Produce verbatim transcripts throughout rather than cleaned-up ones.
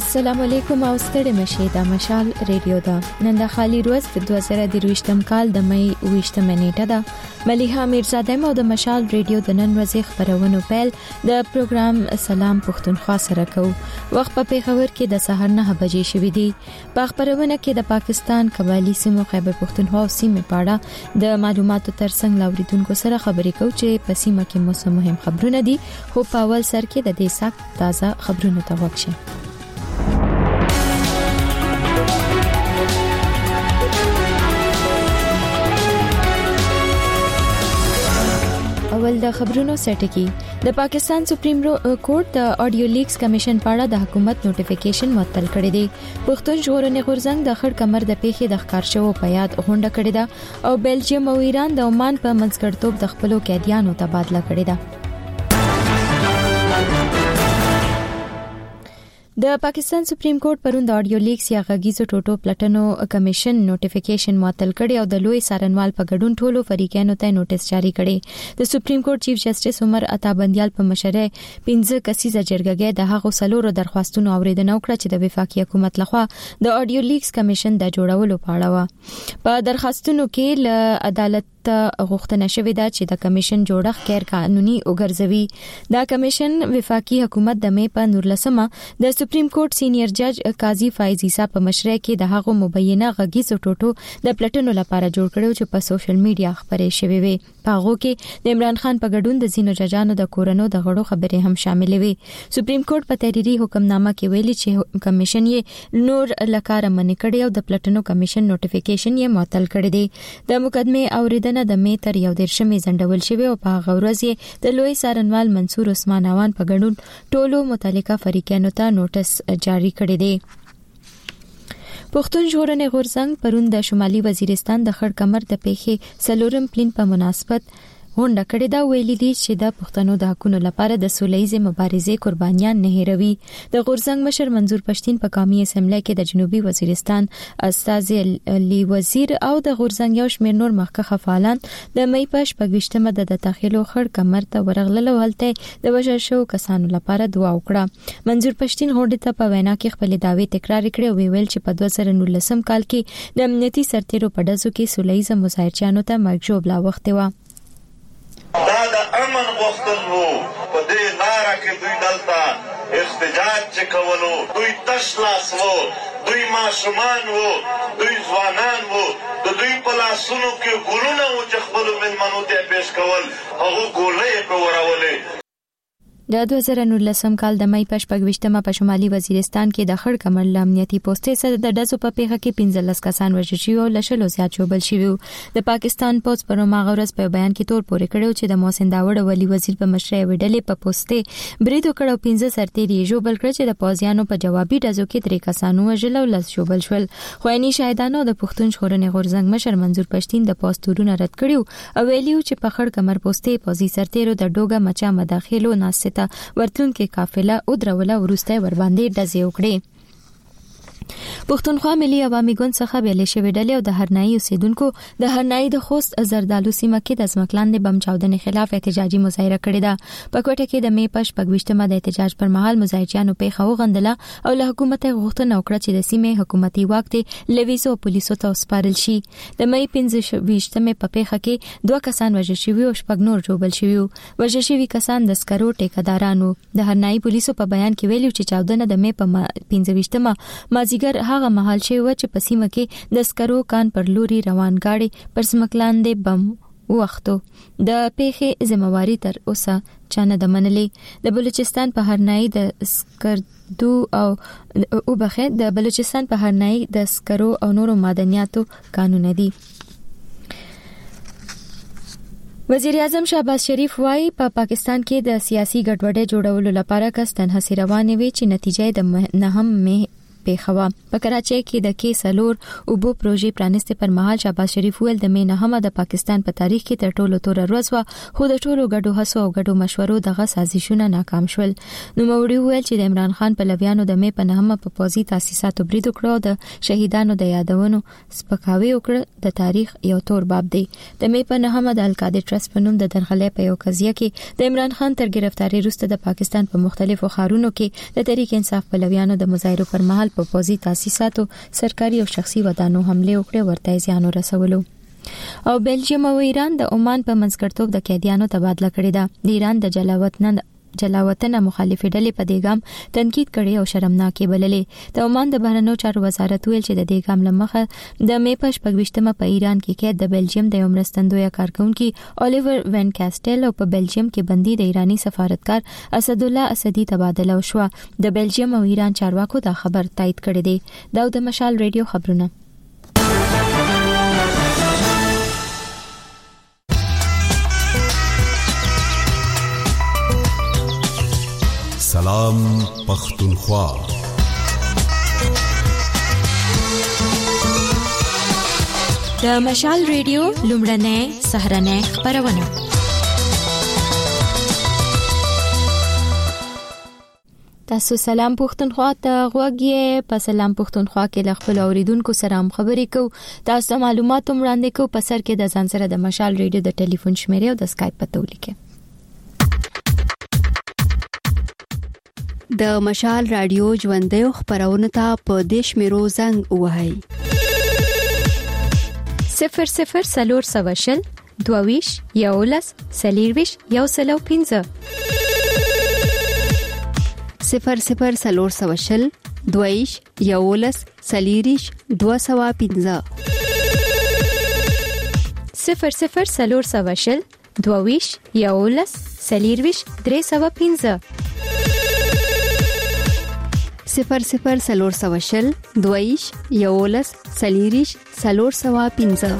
السلام علیکم او ستړي مشه د مشال ریډیو دا نن د خالي روز د دوه زره درویشتم کال د مې اوویشتم نیټه ده ملیحه میرزاده مو د مشال ریډیو د نن ورځې خبرونو پیل د پروګرام سلام پښتونخوا سره کوو. وخت په پیښور کې د سحر نه بجې شوې دي. په خبرونه کې د پاکستان قبایلی سیمو خیبر پښتونخوا او سیمې پاړه د معلوماتو ترڅنګ لاوریدونکو سره خبرې کوو چې په سیمه کې موسم مهم خبرونه دي. خو په اول سر کې د دې سخت تازه خبرونو ته وګورئ. اول د خبرونو سرټکی د پاکستان سپریم کورټ د آډیو لیکس کمیشن په اړه د حکومت نوټیفیکیشن معطل کړی دی. پښتون ژغورنې غورځنګ د خړ کمر د پیښې د ښکار شوو په یاد غونډه کړې ده او بلجیم او ایران د عمان په منځګړیتوب د خپلو قیدیانو تبادله کړې ده. د پاکستان سپریم کورټ پرون د آډیو لیکس یا غږیزو ټوټو پلټنو کمیشن نوټیفیکیشن معطل کړی او د لوی سارنوال په ګډون ټولو فریقانو ته نوټیس جاری کړی. د سپریم کورټ چیف جسټس عمر عطا بندیال په مشرۍ پنځه کسیزه جرګه د هغو سلورو درخواستونو اوریدنه وکړه چې د وفاقي حکومت لخوا د آډیو لیکس کمیشن د جوړولو په اړه و. په درخواستونو کې له عدالت ته غوښتنه شوې ده چې د کمیشن جوړښت غیر قانوني وګرځوي. دا کمیشن وفاقي حکومت د مې په نورلسمه د سپریم کورټ سینیئر جج قاضي فایز عیسی په مشرۍ کې د هغو مبینه غږیزو ټوټو د پلټنو لپاره جوړ کړو چې په سوشل میډیا خبرې شوې وي. په هغه کې د عمران خان په ګډون د زینو ججانو د کورونو د غړو خبرې هم شاملې وي. سپریم کورټ په تحریری حکمنامه کې ویلي چې کمیشن یې نور لکاره منې کړی او د پلټنو کمیشن نوټیفیکیشن یې معطل کړی دی. د مقدمه اوریدنه د مې تر یو دیرشمې ځنډول شوی او په هغه ورځ یې د لوی سارنوال منصور عثمان اوان په ګډون ټولو متعلقه فریقانو ته نوټس جاری کړی دی. پښتون ژغورنې غورځنګ پرون د شمالي وزیرستان د خړ کمر د پیښې سلورم پلین په مناسبت غونډه کړې ده. ویلي دي چې د پښتنو د حقوقو لپاره د سولهییزې مبارزې قربانیان نه هېروي. د غورځنګ مشر منظور پښتین په قومي اسمبلی کې د جنوبي وزیرستان استاذ علي وزیر او د غورځنګ یو شمېر نور مخکښه فعالان د مې په شپږویشتمه د داخلو خړ کمر ته ورغلل او هلته د وژل شوو کسانو لپاره دعا وکړه. منظور پښتین غونډې ته په وینا کې خپل دعوی تکرار کړې او ویل چې په دوه زره نولسم کال کې د امنیتي سرتیرو په ډزو کې سولهییزه مظاهرچیانو ته مرګ ژوبله وختې وه. دا د امن غوښتل وو. په دې لاره کې دوی دلته احتجاج چې کولو دوی تش لاس وو، دوی ماشومان وو، دوی ځوانان وو، د دوی په لاسونو کې ګلونه وو چې خپلو مېلمنو ته یې پیش کول، هغو ګولۍ یې پرې ورولې. د دوه زره نولسم کال د مې په شپږویشتمه په شمالي وزیرستان کې د خړ کمر له امنیتي پوسټې سره د ډزو په پیښه کې پنځلس کسان وژل شوي او له شلو زیات ژوبل شوي. د پاکستان پولیس پر هماغه ورځ په بیان کې تور پورې کړی چې د محسن داوړ ولي وزیر په مشرۍ یوې ډلې په پوسټې برید وکړ او پنځه سرتیري یې ژوبل کړل چې د پوځیانو په جوابي ډزو کې درې کسان وژل او لس ژوبل شول. خو عیني شاهدانو د پښتون ژغورنې غورځنګ مشر منظور پښتین د پوسټورونه رد کړیو او ویلیو چې په خړ کمر پوسټې پوځي سرتیرو د ډوګه مچا مداخلو ناسته ورتلون کې قافله او دروله ورسته ور باندې ډزې وکړي. پښتونخوا ملي عوامي ګوند څخه بیل شوې ډلې او د هرنایي اوسیدونکو د هرنایي د خوست زردالو سیمه کې د ځمکلاندې بم چاودنې خلاف احتجاجي مظاهره کړې ده. په کوټه کې د مې په شپږویشتمه د احتجاج پر مهال مظاهرچیانو پیښه وغندله او له حکومت غوښتنه وکړه چې د سیمې حکومتي واک ته لویسو پولیسو ته وسپارل شي. د مې پنځه ویشتمه په پیښه کې دوه کسان وژل شوي او شپږ نور ژوبل شوي. وژل شوي کسان د سکرو ټیکدارانو. د هرنایي پولیسو په بیان کې ویلي چې چاودنه د مې په پنځه ویشتمه مازیګر هغه مهال شوی و چې په سیمه کې د سکرو کان پر لوري روان گاډي پر ځمکلاندې بم وختو. د پیښې ذمہواری تر اوسه چانه د منلې. د بلوچستان په هرنایي د سکردو او او بخې د بلوچستان په هرنایي د سکرو او نورو معدنیاتو کانونه دي. وزیر اعظم شهباز شریف وايي په پا پاکستان کې د سیاسي ګډوډۍ جوړولو لپاره کس تنها روانې وي چې نتیجه د نهم مې پیښوا. په کراچۍ کې د کې سلور اوبو پروژې پرانسته پر مهال شهباز شریف ویل د مې نهمه د پاکستان په تاریخ کې تر ټولو تور ورځ و، خو د ټولو ګډو هڅو او ګډو مشورو دغه سازشونه ناکام شول. نو موري ویل چې د عمران خان په لویانو د مې په نهمه په پوزي تاسیساتو برید وکړو، د شهیدانو د یادونو سپکاوي وکړه، د تاریخ یو تور باب دی. د مې په نهمه د القادر ټرست په نوم د درغلې په یو قضیه کې د عمران خان تر گرفتاری وروسته د پاکستان په مختلفو ښارونو کې د تحریک انصاف په لویانو د مظاهرو پر مهال په پوزي تاسیساتو سرکاري او شخصي ودانو حمله وکړه، ورته زیان ورسولو. او بلجیم او ایران د عمان په منځګړتوب د قیدیانو تبادله کړې ده. د ایران د جلاوطن جلاوطن مخالفه ډلې په دې ګام تنقید کړي او شرمناکي بللې. د عمان د بهرنیو چارو وزارت ویل چې د دې ګام لمخه د مې په شپږویشتمه په ایران کې کې د بلجیم د یو مرستندوی کارکونکي الیور وین کاسټل او په بلجیم کې بندي د ایرانی سفارتکار اسد الله اسدی تبادله وشو. د بلجیم او ایران چارواکو دا خبر تایید کړی دی. دا د مشال ریډیو خبرونه. سلام پختونخوا. د مشال ریډیو لومړنۍ سهرنۍ خبرونه. تاسو سلام پختونخوا ته غوږی په سلام پختونخوا کې ل خپل اوریدونکو سره هم خبرې کو. تاسو معلومات هم وړاندې کو په سر کې د ځان سره د مشال ریډیو د ټلیفون شمیره او د اسکایپ پته ولیکئ. د مشال رادیو ژوندۍ خبرونه ته په دیش میرو زنګ وهاي صفر صفر سلور سواشل دوویش یولس سلیرویش یو سلو پینزه صفر صفر سلور سواشل دوویش یولس سلیریش دو سوا پینزه صفر صفر سلور سواشل دوویش یولس سلیرویش درې سوا پینزه صفر صفر سلور سواشل دویش یولس سلیریش سلور سوا پینزه.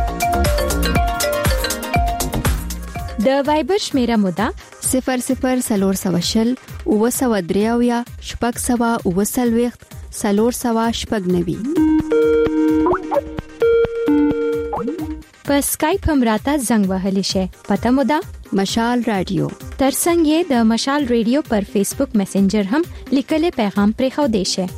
د وایبر شمیره مودا صفر صفر سلور سواشل او سوا دریاویا شپږ سوا او سلويخت سلور سوا شپږ نوي. په اسکایپ هم راته زنګ وهلی شي. پته مودا مشال رادیو. ترڅنګ یې د مشال ریډیو پر فیسبوک میسنجر هم لیکلې پیغام پرې خو دی شي.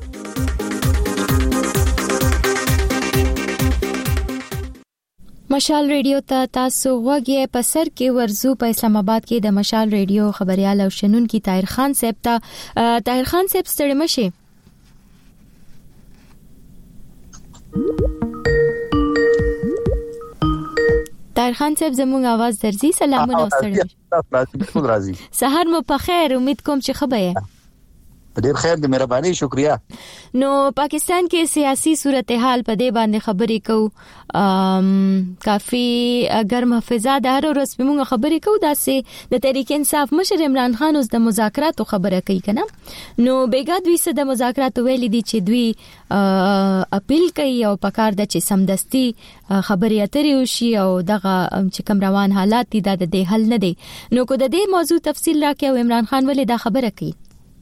مشال ریډیو ته تاسو غوږی په سر کې ورزو. په اسلام آباد کې د مشال ریډیو خبريال او شنون کی طاهر خان صاحب ته. طاهر خان صاحب ستړي مشي. طاهر خان صاحب زموږ आवाज درځي. سلامونه ستړي. سحر مو په خیر. امید کوم چې خبره ډیر خیر دې مهرباني شکریا. نو پاکستان کې سیاسي صورتحال په دې باندې خبرې کو. کافي ګرم فضا د هر ورځ په موږ خبرې کو. داسې د تحریک انصاف مشر عمران خان اوس د مذاکراتو خبره کوي کنه. نو بیګا دوی سره د مذاکراتو ویلي دي چې دوی اپیل کوي او پکار د چې سمدستي خبرې اترې وشي او دغه چې کوم روان حالات دي د دې حل نه دي. نو کو د دې موضوع تفصیل راکې او عمران خان ولې دا خبره کوي.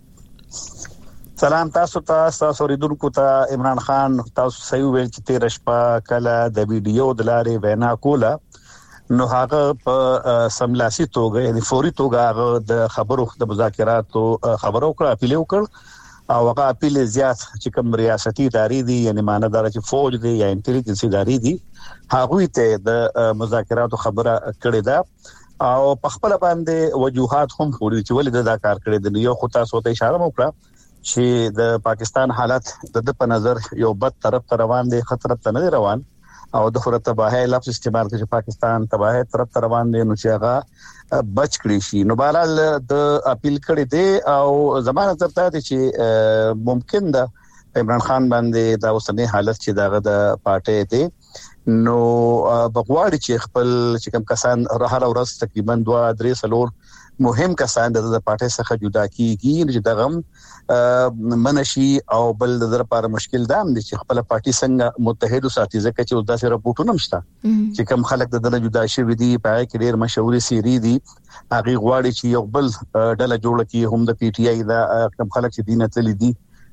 سلام تاسو ته تاسو ریډونکو ته. عمران خان تاسو صحیح ویل چې تیر شپه کله د ویډیو د لارې وینا کوله نو هغه په سملاسي توګه یعنی فوري توګه هغه د خبرو د مذاکراتو خبرو کړه اپیل وکړ او هغه اپیل زیات چې کوم ریاستي ادارې دي یعنی ماندار چې فوج دي یا انټيليجنس ادارې دي هغه ته د مذاکراتو خبره کړې ده او په خپل باندې وجوهات هم خوري چې ولې دا کار کړی دی. یو خو تاسو ته اشاره وکړه چې د پاکستان حالت د په نظر یو بد طرف ته روان دي، خطر ته نه روان او د خورت تباہی لفظ استعمال کوي چې پاکستان تباہی طرف ته روان دي نو چې هغه بچ کړی شي. نو بهرحال د اپیل کړی دی او زمانه ترته دي چې ممکن ده عمران خان باندې دا اوسنی حالت چې دغه د پارټي دی نو بغواړي چې خپل چې کوم کسان هر ورځ تقریبا دوه درې سلور مهم کسان د پارټي څخه جدا کیږي چې دغه منشي او بل د لپاره مشکل ده چې خپل پارټي څنګه متحد ساتي ځکه چې داسې رپورټونه مشته چې کوم خلک د دله جدا شوی دي په کې ډیر مشهوري سيري دي هغه غواړي چې یو بل ډله جوړ کړي هم د پی ټی آی دا کوم خلک چې دینه تللی دي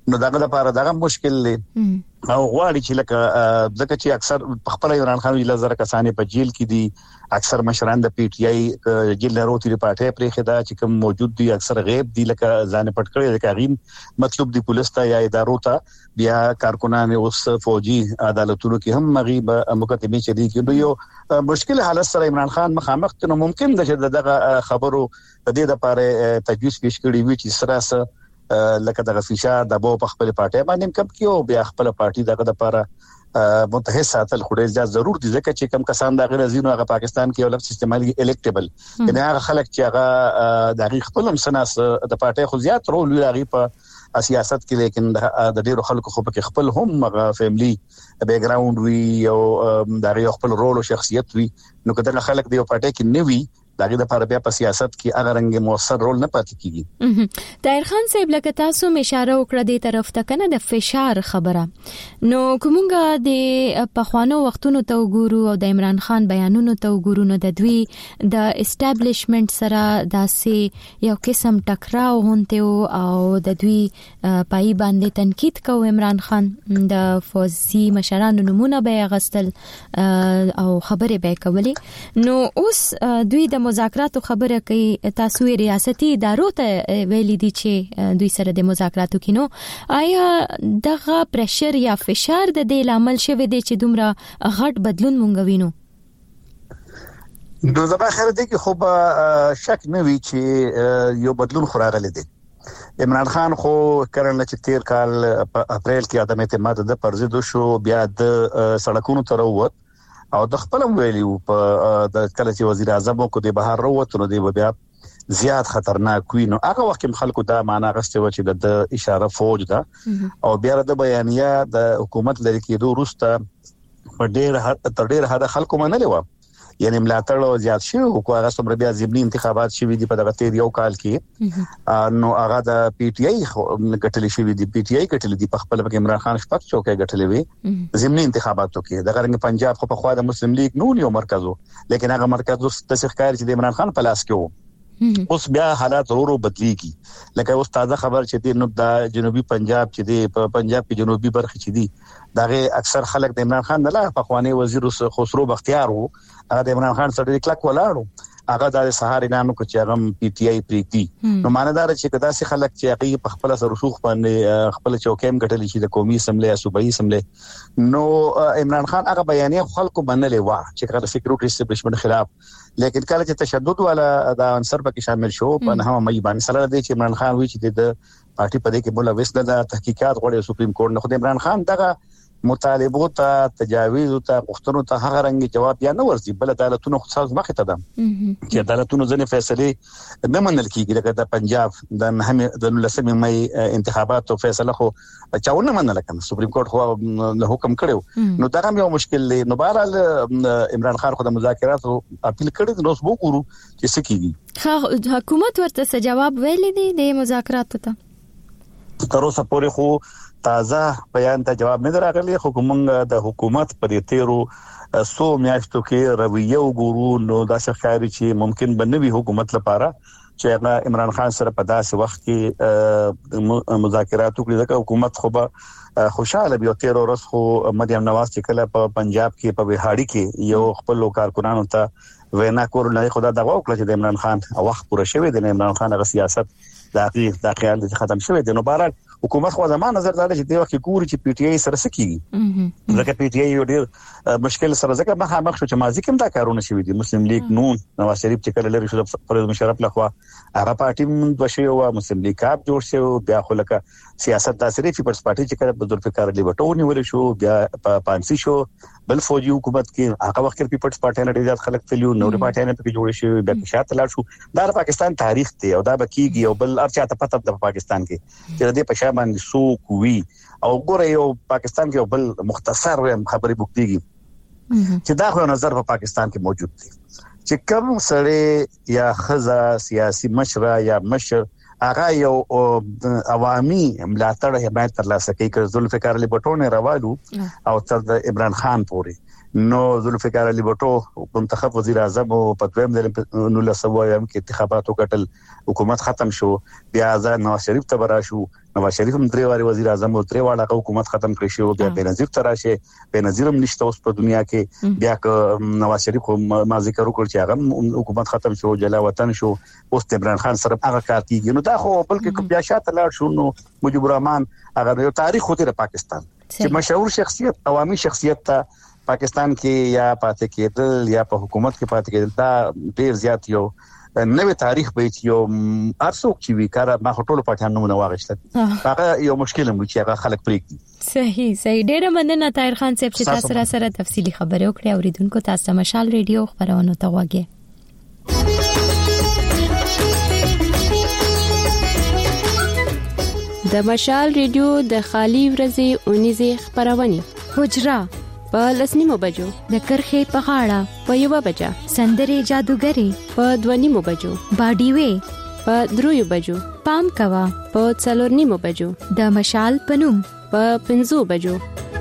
نو دغه لپاره دغه مشکل دی او غواړي چې لکه ځکه چې اکثر خپل عمران خان ویل زره کسانې په جیل کې دي اکثر مشران د پی ټ آی جیل نه وروتي پارټي پرې خدا چې کوم موجود دي اکثر غیب دي لکه ځان پټ کړی د غیم مطلب دی پولیس ته یا ادارو ته بیا کارکونان اوس فوجي عدالتونو کې هم مغيب مقدمه چدي کې یو مشکل حالت سره عمران خان مخامخ ته ممکن ده چې دغه خبرو د دې لپاره تجویز پیش کړی وي چې سره لکه دغه فشار د بو په خپل پارټي باندې کم کیو بیا خپل پارټي دغه د لپاره متحد ساتل خوري ځا ضرور دي ځکه چې کم کسان د غیر ازینو هغه پاکستان کې ولب سیستمالي الکټیبل یعنی هغه خلک چې هغه د خپل مسناس د پارټي خو زیات رول لري په سیاست کې لیکن د ډیرو خلکو خو په خپل هم هغه فیملی بیک گراوند وی او د خپل رول او شخصیت وی نو کله خلک د پارټي کې نوي دغه د لپاره بیا په سیاست کې هغه رنګ موثر رول نه پاتې کیږي. طاهر خان صاحب لکه تاسو اشاره وکړه د طرف ته کنه د فشار خبره نو کومګه د پخوانو وختونو ته وګورو او د عمران خان بیانونو ته وګورو نو د دوی د اسټابلیشمنت سره داسې یو قسم ټکراو هونته او د دوی پای باندې تنقید کوي عمران خان د فوزي مشرانو نمونه به غستل او خبره به کوي نو اوس دوی د مذاکراتو خبره کوي تاسو ریاستي ادارو ته ویلي دي چې دوی سره د مذاکراتو کینو آیا دغه پریشر یا فشار د دې لامل شوی دی چې دومره غټ بدلون مونږ وینو نو زما خیر دی کې خو شک نه وی چې یو بدلون خراغلی دی عمران خان خو کړنل چې تیر کال په اپریل کې عدم اعتماد د پرزیدو شو بیا د سړکونو تر ووت او د خپل ویلیو په د کله چې وزیر اعظم کو د بهر وروته نو دی بیا زیات خطرناک وي نو هغه وخت خلکو دا معنا غسته و چې د اشاره فوج ده او بیا د بیانیه د حکومت لري کېدو وروسته په ډېر حد تر ډېر حد خلکو منلې و یعنی ملاتړ زیات شي او هغه سمره بیا ضمني انتخابات شوي دي په دغه تیر یو کال کې نو هغه د پی ټ آی ګټلې شوي دي پی ټ آی ګټلې دي په خپل کې عمران خان شپږ چوکۍ ګټلې وي ضمني انتخاباتو کې دغه رنګ پنجاب خو په خوا د مسلم لیگ نو یو مرکزو لیکن هغه مرکزو د ښکار چې د عمران خان په لاس کې وو اوس بیا حالات ورو بدلیږي لکه اوس تازه خبر چې دی نو د جنوبي پنجاب چې دی په پنجاب کې جنوبي برخه چې دی دغه اکثر خلک د عمران خان نه لا په خواني وزیر خسرو بختیار وو هغه د عمران خان سره کلک ولاړو هغه د سهار اعلان وکړ چې هغه پی ټ آی پریتی نو ماندار چې کدا سي خلک چې هغه په خپل سره رسوخ باندې خپل چوکیم ګټل شي د قومي اسمبلی یا صوبایي اسمبلی نو عمران خان هغه بیانیه خلکو باندې وا چې کله سکیورټي اسټابلیشمنت خلاف لیکن کله چې تشدد والا د عنصر پکې شامل شو په نه مې باندې سره د چې عمران خان وی چې د پارټي په دې کې مولا وسله د تحقیقات غوړي سپریم کورټ نه خو عمران خان دغه مطالبو ته تجاویز ته غوښتنو ته هغه رنګ جواب یا نه ورسي بل عدالتونو خصوص مخه ته ده چې عدالتونو ځنې فیصله نه منل کیږي لکه د پنجاب د هم د لسمه مې انتخاباتو فیصله خو چاونه منل کړه سپریم کورټ خو له حکم کړو نو دا هم یو مشکل دی نو بهرحال عمران خان خو د مذاکراتو اپیل کړی نو اوس وګورو چې څه کیږي حکومت ورته جواب ویلی دی د مذاکراتو ته تر اوسه پورې خو تازه بیان ته جواب نه راغلی خو کومه د حکومت پر تیرو سو میاشتو کې رویه وګورو نو دا ښکاري چې ممکن بنوي حکومت لپاره چې عمران خان سره په داسې وخت کې مذاکرات وکړي ځکه حکومت خو به خوشاله بیا تیر ورځ خو مریم نواز چې کله په پنجاب کې په وهاړي کې یو خپل کارکونانو ته وینا کول نه خدا دا وکړه چې د عمران خان وخت پوره شوی دی عمران خان غو سیاست دقیق د خیال د ختم شوی دی نو بهر حکومت خو زموږ نظر دا چې د وخت ګوري چې پی ټ آی سره سکیږي ځکه پی ټ آی یو ډیر مشکل سره ځکه مخه مخ شو چې مازی کوم دا کارونه شوی دي مسلم لیگ نون نواز شریف چې کله لري شو پرویز مشرف لخوا هغه پارټي من بشي او مسلم لیگ کاپ جوړ شو بیا خو لکه سیاست د سری پیپلز پارټي چې کله بدر فکر لیبټو نیول شو بیا پانسی شو بل فوجي حکومت کې هغه وخت کې پیپلز پارټي نه ډیر خلک تلیو نو پارټي نه پکې جوړ شو بیا شاته لاړ شو دا پاکستان تاریخ دی او دا بکیږي او بل ارچا ته پته د پاکستان کې چې د پښه باندې سو کوي او ګوره یو پاکستان کې بل مختصر خبري بوکتيږي چې دا خو نظر په پاکستان کې موجود دی چې کوم سړی یا خزا سیاسي مشر یا مشر هغه یو عوامي ملاتړ حمایت ترلاسه کوي چې ذوالفقار علي بټو نه راوالو او تر د عمران خان پورې نو ذوالفقار علي بټو منتخب وزیر اعظم او پتویم د نو لسوي هم کې انتخاباتو کټل حکومت ختم شو بیا ځان نواز شریف ته برا شو نواز شریف هم درې واره وزیر اعظم او درې واره حکومت ختم کړی شو بیا بنظیر تراشه بنظیر هم نشته اوس په دنیا کې بیا ک نواز شریف ما ذکر وکړ چې هغه حکومت ختم شو جلا وطن شو اوس عمران خان سره هغه کار کیږي نو دا خو بلکې بیا شاته لاړ شو نو مجيب الرحمن هغه یو تاریخ خو د پاکستان چې مشهور شخصیت عوامي شخصیت ته پاکستان کې یا پاتې کېدل یا په حکومت کې پاتې کېدل دا ډیر زیات یو نوې تاریخ به یو ارڅوک چې وی کار ما هټول پټان نمونه واغښت هغه یو مشکل هم چې هغه خلک پریږدي صحیح صحیح ډیر مننه طاهر خان صاحب چې تاسو سره سره تفصیلی خبرې وکړې اوریدونکو تاسو مشال ریډیو خبرونه ته وګورئ د مشال ریډیو د خالی ورځې اونیزه خبرونه حجرا په لسنیمو بجو د کرخې په غاړه په یو بجا سندري جادوګری په دونیمو بجو باډي وې په درویو بجو پام کوا په څلورنیمو بجو د مشال پنوم په پنځو بجو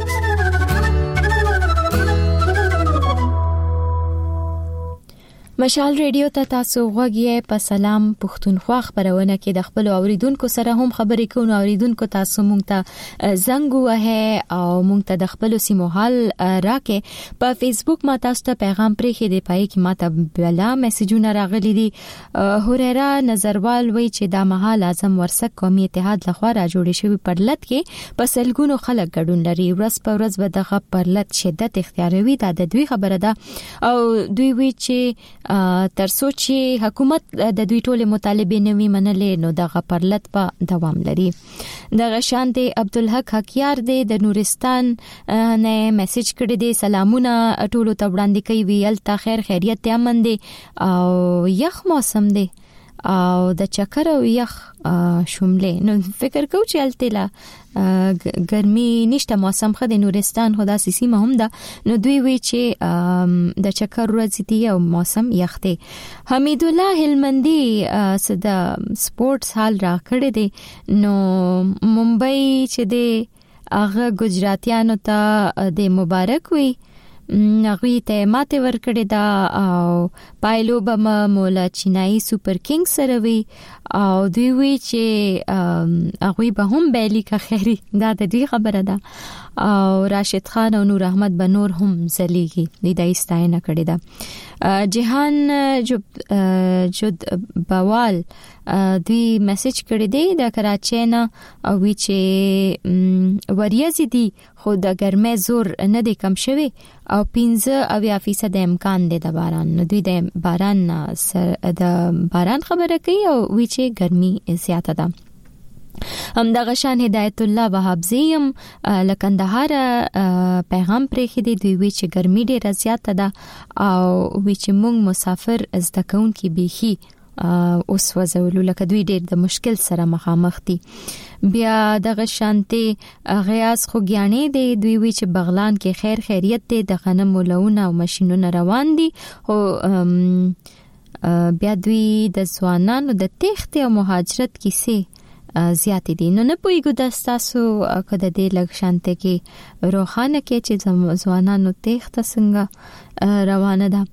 مشال ریډیو ته تاسو غوږی په سلام پښتونخوا خبرونه کې د خپل اوریدونکو سره هم خبرې کوو اوریدونکو تاسو مونږ ته زنګ وه او مونږ ته د خپل سیمو حال راکې په فیسبوک ما تاسو ته پیغام پرې کې دی پای کې ما ته بلا میسجونه راغلي دي هوریرا نظروال وی چې د مهال اعظم ورسک قومي اتحاد لخوا را جوړې شوی پرلط کې په سلګونو خلک ګډون لري ورځ په ورځ به دغه پرلط شدت اختیاروي دا د دوی خبره ده او دوی وی چې ترڅو چې حکومت د دوی ټول مطالبه نوي منلې نو دغه پرلط په دوام لري دغه شانته عبدالحق حکیار دی د نورستان نه میسج کړی دی سلامونه ټول ته وړاندې کوي ویل تا خیر خیریت امن دی او یخ موسم دی او د چکر او یخ شوملې نو فکر کو چې التلا ګرمي نشته موسم خو د نورستان خدا سیسی مهم ده نو دوی وی چې د چکر ورځ دی او موسم یخ دی حمید الله هلمندي صدا سپورتس حال را کړی دی نو ممبئی چې دی هغه ګجراتیانو ته د مبارک وی نغوی ته ماته ورکړی دا او پایلو بم مولا چینای سوپر کینګ سره وی او دوی وی چې هغه به هم بیلی کا خیری دا د دې خبره ده او راشد خان او نور احمد بنور هم زلیږي د دې ستاینه کړی ده جهان جود بوال دوی میسج کړی دی د کراچۍ نه او وی چې وریځ دي خو د ګرمۍ زور نه دی کم شوی او پنځه اویا فیصد امکان دی د باران نو دوی د باران سر د باران خبره کوي او وی چې ګرمي زیاته ده هم دغه شان هدایت الله وهابزیم لکندهار پیغام پرې خېدي دوی وی چې ګرمي ډیره زیاته ده او وی چې مونږ مسافر از دکون کې بيخي اوس وزولو لکه دوی ډیر د مشکل سره مخامخ دي بیا دغه شانته غیاس خو ګیانې دی دوی وی چې بغلان کې خیر خیریت دی د غنم مولونه او ماشينونه روان دي او بیا دوی د ځوانانو د تخت او مهاجرت کیسه زیات دي نو نه پویګو د تاسو کده د لګ شانته کې روخانه کې چې ځوانانو تخت څنګه روانه ده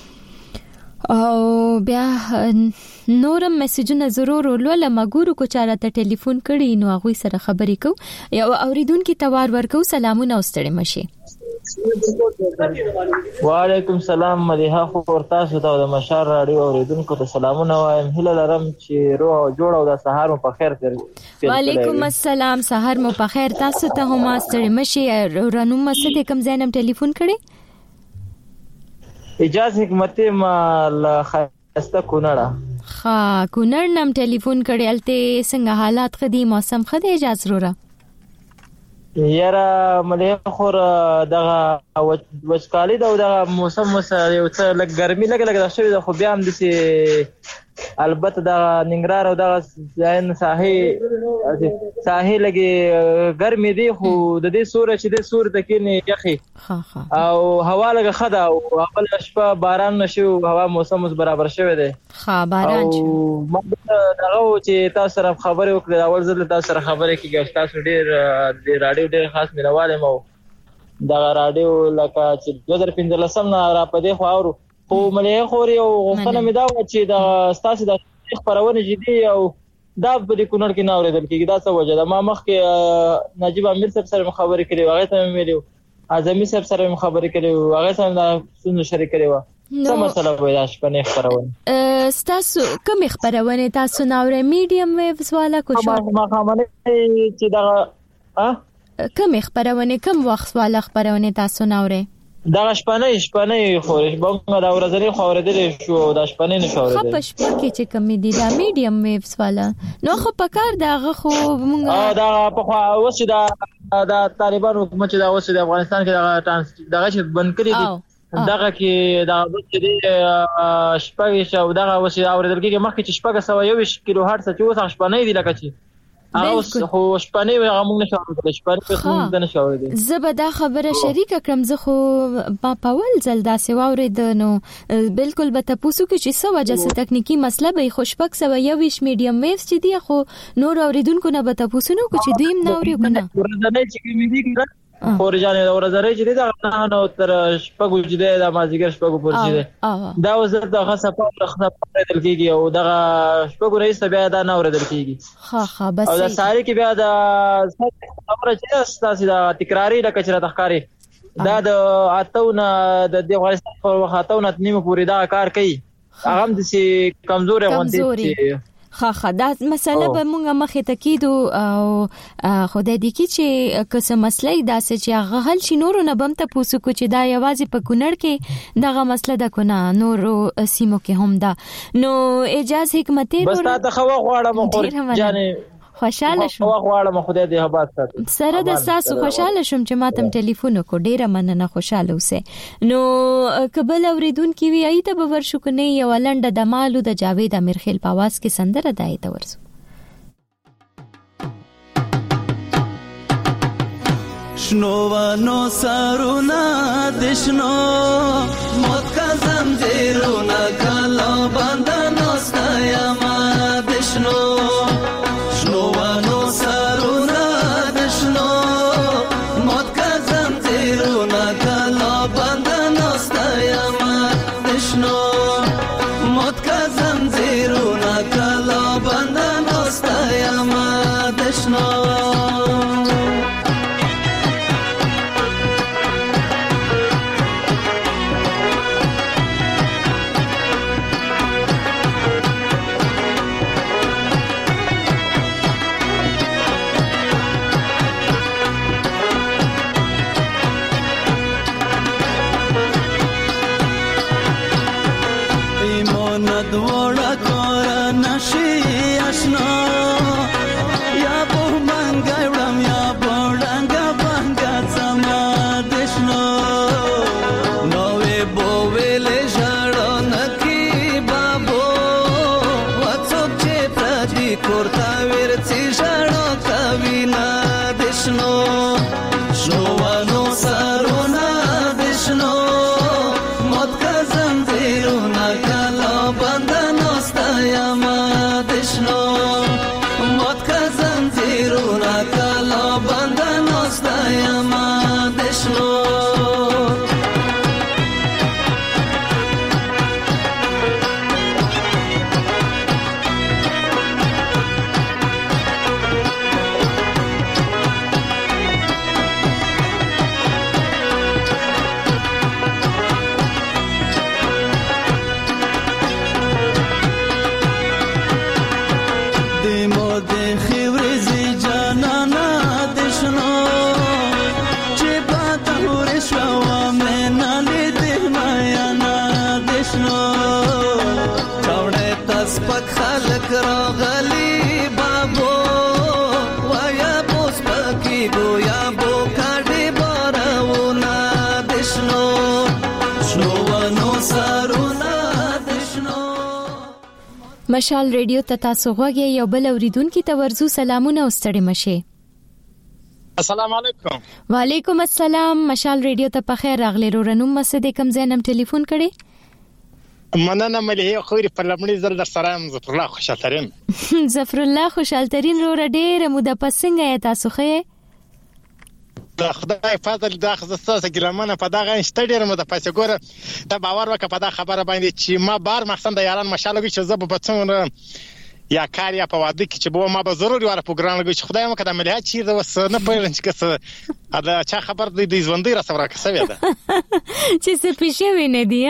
او بیا نورم میسجونه ضرور ولول مګورو کو چارته ټلیفون کړي نو هغه سره خبرې کو یا اوریدونکو توار ورکو سلامونه واستړي مشي وعلیکم السلام مدیحه خور تاسو ته د مشار راډیو اوریدونکو ته سلامونه وایم هله لرم چې روح جوړ او د سحر په خیر تر وعلیکم السلام سحر مو په خیر تاسو ته هم واستړي مشي رنوم مسد کم زینم ټلیفون کړي اجازه حکمت ما ل خسته کونړه خا کونړ نم ټلیفون کړي الته څنګه حالات خدي موسم خدي اجازه ضروره یاره ملي خور دغه وچکالي دغه موسم وسره یو څه لګ ګرمي لګ لګ شوی د خو بیا هم دسي البته د ننګرهار او د ځین ساحل ساحل لګي ګرمي دي خو د دې سور چې د سور د کینې یخي او هوا لګه خدا او خپل شپه باران نشو هوا موسم اوس برابر شوی دی ها باران شو دغه چې تاسو سره خبرې وکړه اول ځل تاسو سره خبرې کیږي تاسو ډیر د رادیو ډیر خاص مینواله مو د رادیو لکه چې دوه هزار پنځلسم نه را پدې خو اورو خو ملي خوري او غوښتنه مې دا و چې د تاسو د خبرونه جدي او دا په دې کونړ کې نه اورېدل کېږي. دا څه وجه ده؟ ما مخکې نجیب امیر صاحب سره خبرې کړې وې، هغه ته مې ویلو، اعظمي صاحب سره مې خبرې کړې وې، هغه سره دا څه شریک کړې و. څه مسله وای دا شپه خبرونه؟ تاسو کوم خبرونه تاسو ناوړه میډیم ویوز والا کو شو؟ ما خبرونه چې دا ا کوم خبرونه کوم وخت والا خبرونه تاسو ناوړه؟ دا شپانه شپانه خورش بنګ دا ورځې خوردل شو، دا شپانه نشو ورته. خو پښ پکې چې کوم دي دا میډیم ویوز والا نو خو پکار داغه خو مونږه دا په خو اوس دا دا طالبان حکومت دا اوس د افغانستان کې دا ټرانس دغه چې بند کړی دي، دغه کې دا چې دی شپږ شو دغه اوس اوریدل کېږي مخکې چې شپږ سو یو کیلو هرتز چې اوس شپانه دی لکه چې اوس خو شپانه وي هغه موږ نشو ورته شپانه په څه نه شو ورته. زه به دا خبره شریک کړم، زه خو په اول ځل دا سی واورید نو بالکل به تاسو کې چې څه وجه څه تکنیکی مسله به خوشپک سو یو ویش میډیم ویوز چې دی خو نور اوریدونکو نه به تاسو نو کو چې دویم نه اوري کنه ورځنی چې می دي خورجانې دا ورځره چې دی دا نو تر شپږو چې دی دا مازیګر شپږو پر چې دی دا وزر د خاصه په خاصه پرېدل کېږي او دا شپږو رئیس بیا دا نه ورېدل کېږي. ها ها بس او دا ساري کې بیا دا خبره چې تاسو دا تکراری لکه چې را تخکاری دا د اتونه د افغانستان په وخاتونه نیمه پوری دا کار کوي، هغه هم د سي کمزوري غونډې خا خا دا مسله به مونږه مخې ته کېدو او خدای دې کې چې که مسلې داسې چې هغه حل شي نورو نه بم ته پوسو کو چې دا یوازې په کونړ کې دغه مسله ده کو نه نورو سیمو کې هم ده. نو اجازه حکمت بس تا خو غواړم خو جانې خوشاله شوم، خو غواړم خدای دې حبات ساتي سره د تاسو خوشاله شوم چې ماتم ټلیفون کو ډیره مننه خوشاله اوسه. نو قبل اوریدونکو وی ایته به ورشو کنه یو لنډه د مالو د جاوید امیرخیل په आवाज کې سندره دایته ورسو. شنوانو سارونا دشنو موت کا زنجیرونا کلا بندنو ستایما دشنو شنوانو سارونا دشنو موت کا زنجیرونا کلا بندنو ستایما دشنو موت کا زنجیرونا کلا بندنو ستایما دشنو مشال ریډیو ته تاسو غوږی یو بل اوریدونکو ته ورزو سلامونه واستړي مشه. السلام علیکم. وعلیکم السلام. مشال ریډیو ته په خیر راغلی. رورنوم مسد کم زینم ټلیفون کړي. مننه ملي خوري په لمړي زل در سره ظفر الله خوشالترین. ظفر الله خوشالترین رو ډېر مو د پسنګ تاسو خې د خدای فضل د خصوصا ګرامنه په دغه انشټډیر مو د پاسه ګوره ته باور وکړه په دا خبره باندې چې ما بار مخسن د یاران مشالوي چې زب په څومره یا کار یا په واده کې چې به ما به ضروري واره پروګرام لګوي چې خدای مکه د عملیات چیرته وس نه پوهېږم چې کس دا چا خبر دی د ژوندۍ را سره کسوي ده چې څه پیښې ویني دی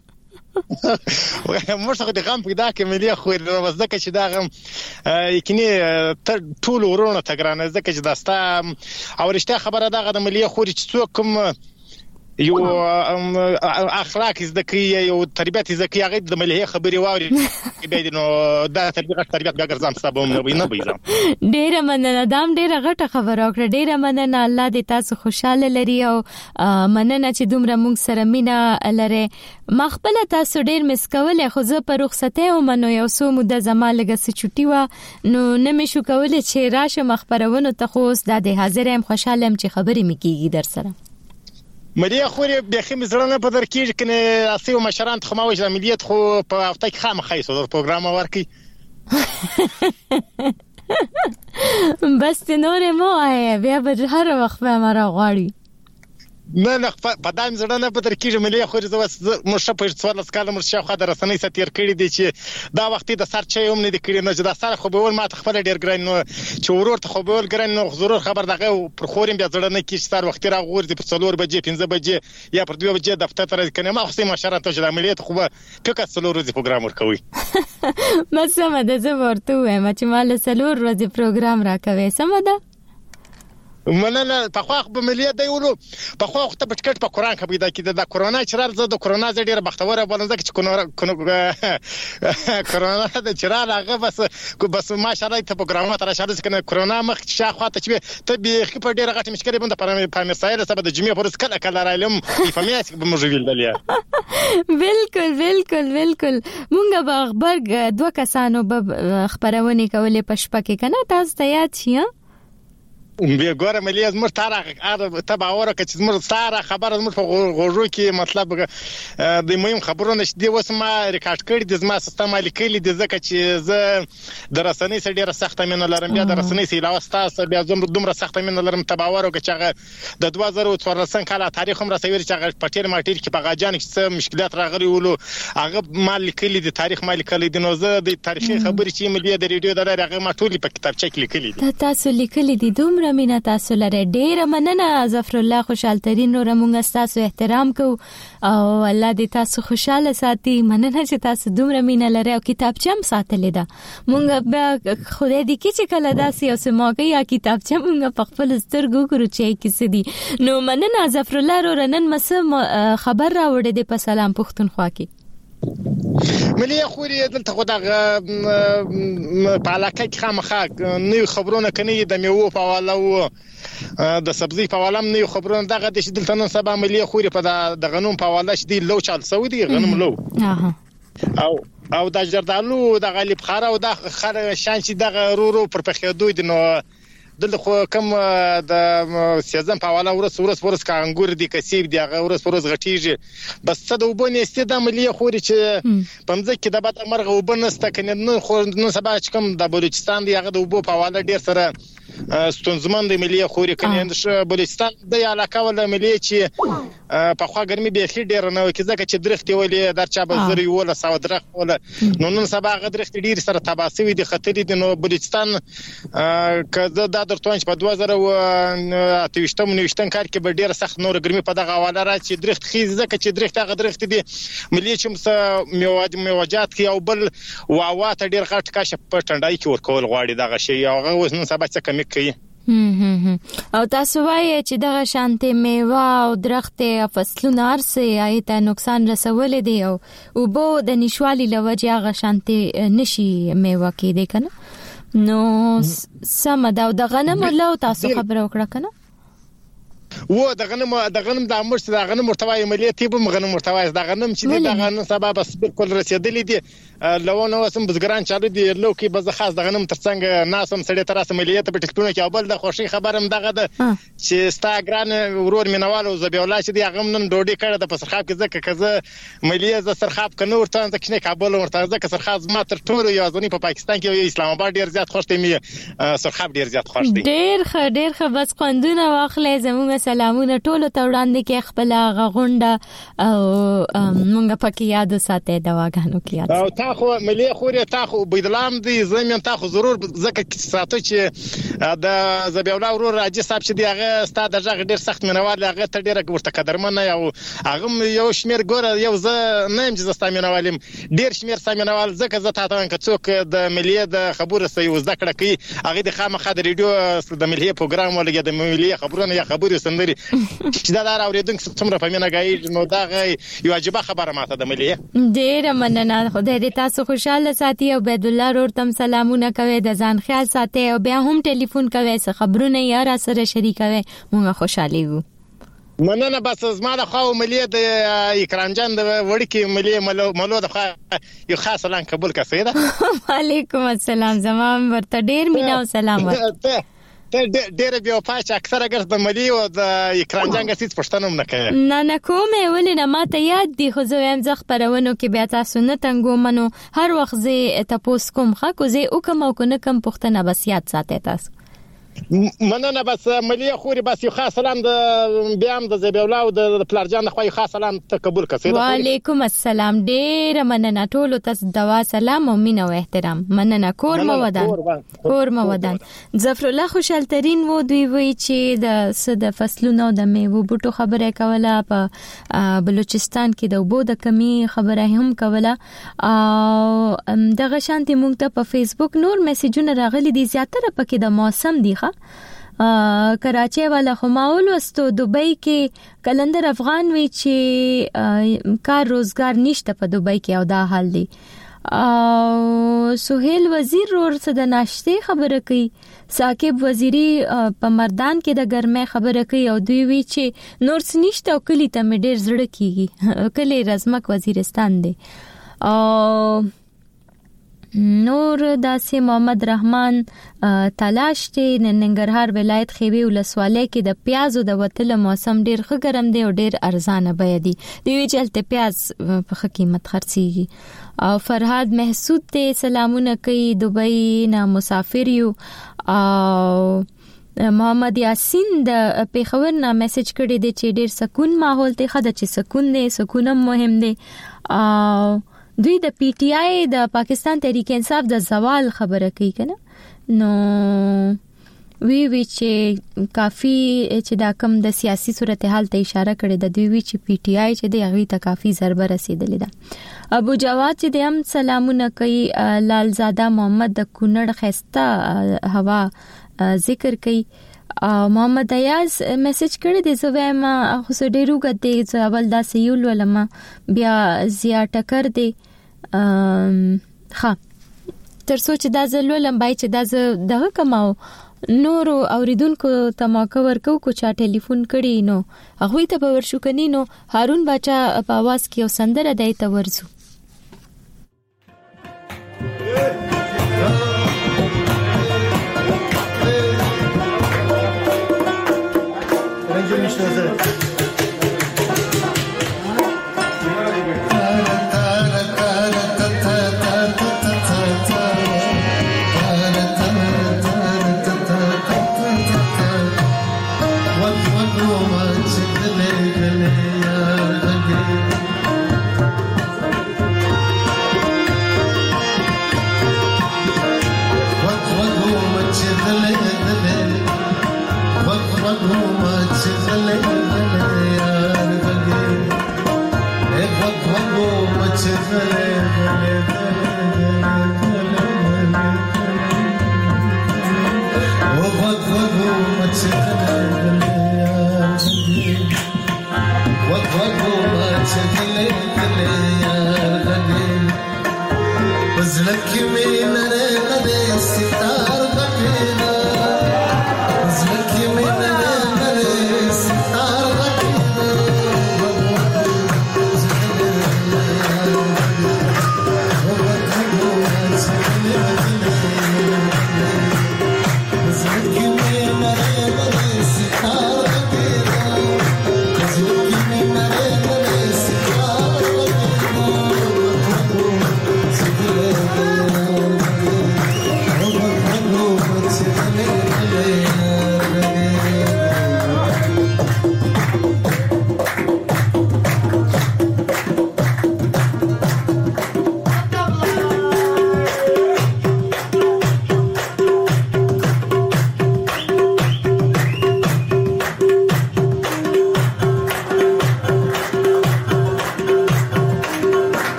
موږ څنګه د غم پیدا کې ملي خو وزدکه چې دا غم یکني ټول ورونه تګرانه زکه چې داستا او رښتیا خبره دا غد ملي خو چې څوک کوم یو اخلاق زدکې یو تربیت زدکې هغه د ملي خبري واوري به نو دا تربیت تربیت به ګرځم سبا نه وي نه وي ډیره مننه دام ډیره غټه خبره وکړه ډیره مننه الله دې تاسو خوشاله لري او مننه چې دومره موږ سره مینا لري مخبل تاسو ډیر مس کولې خو زه په رخصته او منو یو سو مده زما لګه س چټي و نو نه مې شو کولې چې راشه مخبرونو ته خو د حاضر هم خوشاله هم چې خبرې مکیږي در سره ملي خوري بخي مزړه په در کې کنه اسیو مشران خو ما وجه ملیت خو په هفته کې خامخې سو د پروګرام ورکی بس نور مو آی بیا به هر وخت به مرا غواړي نه نه په دایم زړه نه په تر کې ملي خوري زو مرشه په څوار سکاله مرشه خو د رسنۍ ستیر کړی دی چې دا وخت د سر چي هم نه دی کړی نه چې دا سر خو به ول ما خپل ډیر ګران نو چې ورور ته خو به ول ګران نو ضرور خبر دغه پر خورم بیا زړه نه کې سر وخت را غور دي پر څلور بجې پنځه بجې یا پر دوه بجې دفتر ته کنه ما خو مشران ته د عملیات خو به ټکه څلور ورځې پروګرام ورکوي ما سم ده زه ورته وایم چې مال څلور ورځې پروګرام راکوي سم ده مننه په خو په ملي دی ولو په خو ته پټکټ په قران کې پیدا کیده د کورونا چرار زه د کورونا زه ډیره بختوره بلنځ چې کورونا د چرار هغه بس بس ماشاءالله ته پروګرام تر شاده کنه کورونا مخ شاخواته چې ته به په ډیره غټه مشکله بنده پر په مسایل سبب د جمعې پرس کله کله رایم په میاس به موجویل دلیا بالکل بالکل بالکل مونږ به خبر دوه کسانو به خبرونه کولې پښپا کې کنه تاسو ته یاد شي بیا ګوره ملي زموږ تاره تبع اوره چې زموږ ساره خبره زموږ په غوږو کې مطلب د مهم خبرونه چې دی وس ما ریکارډ کړی د زما سیستم لیکلي د زکه چې زه د رسنۍ سره ډیره سخت مینه لرم بیا د رسنۍ سره علاوه تاسو بیا زموږ دومره سخت مینه لرم تبع اوره چې هغه د دوه زره څوارلسم کال تاریخ هم رسوي چې هغه پټیر ماټیر کې په غاجان کې څه مشکلات راغلي ولو هغه مال لیکلي د تاریخ مال لیکلي د نو زه د تاریخي خبرې چې ملي د ریډیو د هغه ما ټولې په کتابچه کې لیکلي دي تاسو لیکلي دي دومره مینا تاسو لره ډیره مننه ظفر الله خوشحال ترين نور موږ تاسو احترام کو او الله دې تاسو خوشاله ساتي مننه چې تاسو دومره مینا لره او کتابچه هم ساتلې ده موږ به خدای دې کې چې کله داسې او سماګه یا کتابچه موږ په خپل سترګو ګورو چې کیسه دي نو مننه ظفر الله رنن مس خبر راوړې دې په سلام پښتونخوا کې ملي خوري دلته خو دا په علاقه کې خامخا نو خبرونه کني د میوه په حواله او د سبزی په حواله نو خبرونه دغه د دلته نن سبا ملي خوري په د غنوم په حواله شدي لو چال سعودي غنوم لو او او د جردالو د غالب خاره او د خره شان چې دغه رورو پر پخېدو دي نو دلته خو کوم د سیزن په حواله ورس ورس ورس کا انګور دي کسيب دي هغه ورس ورس غټيږي بس څه د وبونې استده ملي خوري چې پمځه کې د بد مرغه وبنسته کنه نو خو نو سبا چې کوم د بلوچستان دی هغه د وبو په حواله ډیر سره ستونزمن دی ملي خوري کنه د بلوچستان د علاقه ول ملي چې په خوا ګرمي به خې ډیر نه وکي ځکه چې درخت ولې درچا بزري ولا ساو درخت ولا نو نن سبا غ درخت ډیر سره تباسوي دي خطر دي نو بلوچستان کزه د درتوانچ په دوه زره اتهشتم نوشتن کار کې به ډیر سخت نور ګرمي په دغه حواله را چې درخت خيز ځکه چې درخت هغه درخت دي ملي چې میواد میوجات کې او بل واواته ډیر غټ کاشه په ټنډای کې ورکول غواړي دغه شی هغه اوس نن سبا څه کمی کوي او تاسو وایي چې دغه شانته میوه او درخت فصلونه ارسه ایته نقصان رسول دي او وبو د نشوالي لوجه هغه شانته نشي میوه کې دي کنه نو سم دا د غنم له تاسو خبر وکړه کنه و د غنم د غنم د امر د غنم مرتوی عملیاتي به غنم مرتوی د غنم چې د غنم سبب بس بالکل رسیدلې دي لو نو سم بزګران چالو دي لو کې بز خاص د غنم ترڅنګ ناسم سړی تر اسه عملیات په ټکټونه کې اول د خوشي خبرم دغه د چې انستګرام ورور مینوالو زبی الله چې د غم نن ډوډۍ کړه د پسرخاب کې ځکه کزه ملیه ز سرخاب کنه ورته ځکه نه کابل ورته ځکه سرخاب ما تر ټولو یازونی په پاکستان کې اسلام آباد ډیر زیات خوشته می سرخاب ډیر زیات خوشته ډیر ښه ډیر ښه بس قندونه واخلې زموږ سلامونه ټولو ته وړاندې کې خپل غونډه او مونږ پکې یاد ساتي دواګانو کې یاد او تا خو ملي خوري تا خو بيدلام دي زمين تا خو ضرور زکه ساتو چې د زبیولا ورور راجي صاحب چې دی هغه ستاد دغه ډیر سخت منوال هغه ته ډیره ورته قدرمنه یو هغه یو شمیر ګوره یو ز نه هم چې زستامینوالم ډیر شمیر سامینوال زکه زه ته تاوان کڅوک د ملي د خبرو سي وزکړه کوي هغه د خامخا د ریډیو د ملي پروګرام ولګي د ملي خبرونه یا خبري سندري چې دا دار اوریدونکو څومره په مینا غاي نو دا یو عجيبه خبره ماته د ملي ډیر مننه خدای دې تاسو خوشاله ساتي او عبد الله ورتم سلامونه کوي د ځان خیال ساتي او بیا هم ټلیفون کوي څه خبرونه یا را سره شریکوي مونږ خوشالي وو مننه بس زما د خو ملي د اکرام جان د وړکی ملي ملو د یو خاص اعلان قبول کړی دا وعلیکم السلام زمام ورته ډیر مینا او سلام ورته ته ډېر بیا پاش اکثر اگر د ملي او د اکرام جان غسیت پښتنوم نه کوي نه نه کومه ولې نه ماته یاد دي خو زه هم زخ پرونو کې بیا تاسو نه تنګو منو هر وخت زه تاسو کوم خا کو زه او کوم او کنه کم پښتنه بس یاد ساتي تاسو مننه بس ملي خوري بس یو خاص سلام د بیام د زبیولا او د پلارجان خو یو خاص سلام ته قبول کړئ وعلیکم السلام ډیر مننه ټول تاسو دوا سلام او مینه او احترام مننه کور مو ودان کور مو ودان ظفر الله خوشحال ترين وو دوی وی چې د صد فصلونو د میوه بوټو خبره کوله په بلوچستان کې د وبو د کمی خبره هم کوله او دغه شانتي مونږ ته په فیسبوک نور میسجونه راغلي دي زیاتره پکې د موسم دی کراچي والا خماول وستو دوبۍ کې کلندر افغان وی چې کار روزګار نشته په دوبۍ کې او دا حال دی او سہیل وزیر ور څه د ناشته خبره کوي ثاقب وزیری په مردان کې د ګرمه خبره کوي او دوی وی چې نور څه نشته او کلی ته مې ډیر زړه کیږي کلی رزمک وزیرستان دی او نور داسې محمد رحمان تلاش ته ننګرهار ولایت خوي ولسوالۍ کې د پیازو د وتل موسم ډیر ښه ګرم دی او ډیر ارزانه به دي دی چلته پیاز په قیمت خرڅيږي او فرهاد محسود ته سلامونه کوي دوبۍ نه مسافر یو او محمد یاسین د پیښور نه میسج کړی دی چې ډیر سکون ماحول ته خدای چې سکون نه سکون مهم دی او دوی د پی ټی آی د پاکستان تحریک انصاف د زوال خبره کوي کنه نو وی وی چې کافی چې دا کم د سیاسي صورتحال ته اشاره کړې د دوی وی چې پی ټی آی چې د هغه ته کافی ضربه رسیدلې ده ابو جواد چې د هم سلامونه کوي لالزاده محمد د کونړ خسته هوا ذکر کوي محمد ایاز میسج کړی دی زه وایم خو سه ډیرو غته چې اول دا سیول ولما بیا زیا ټکر دی ها تر سوچ دا زلولم بای چې دا دغه کماو نور اوریدونکو تماکو ورکو کو چا ټلیفون کړي نو هغه ته به ورشو کني نو هارون باچا په आवाज کې وسندره دای ته ورزو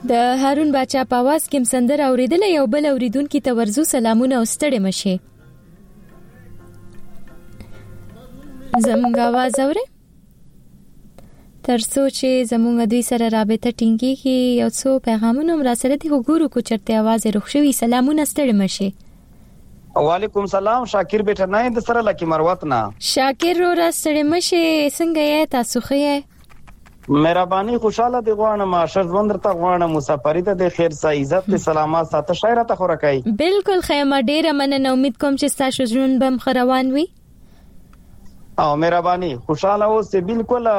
د هارون باچا په आवाज کې سندره اوریدل یو بل اوریدونکو ته ورزو سلامونه او ستړي مشه زموږ आवाज اوري تر سوچ زموږ دوی سره رابطه ټینګي کې یو څو پیغامونه را سره دي وګورو کو چرته आवाज روښوي سلامونه ستړي مشه وعلیکم سلام شاکر بیٹا نه د سره لکی مروت نه شاکر رو را ستړي مشه څنګه یې تاسو خې مهرباني خوشاله دی غواړم معاشر وندرته غواړم مسافری ته د خیر سا عزت ته سلامات ساته شاعر ته خو راکای بالکل خیمه ډیره مننه امید کوم چې تاسو ژوند بم خروان وي او مهرباني خوشاله اوسه بالکل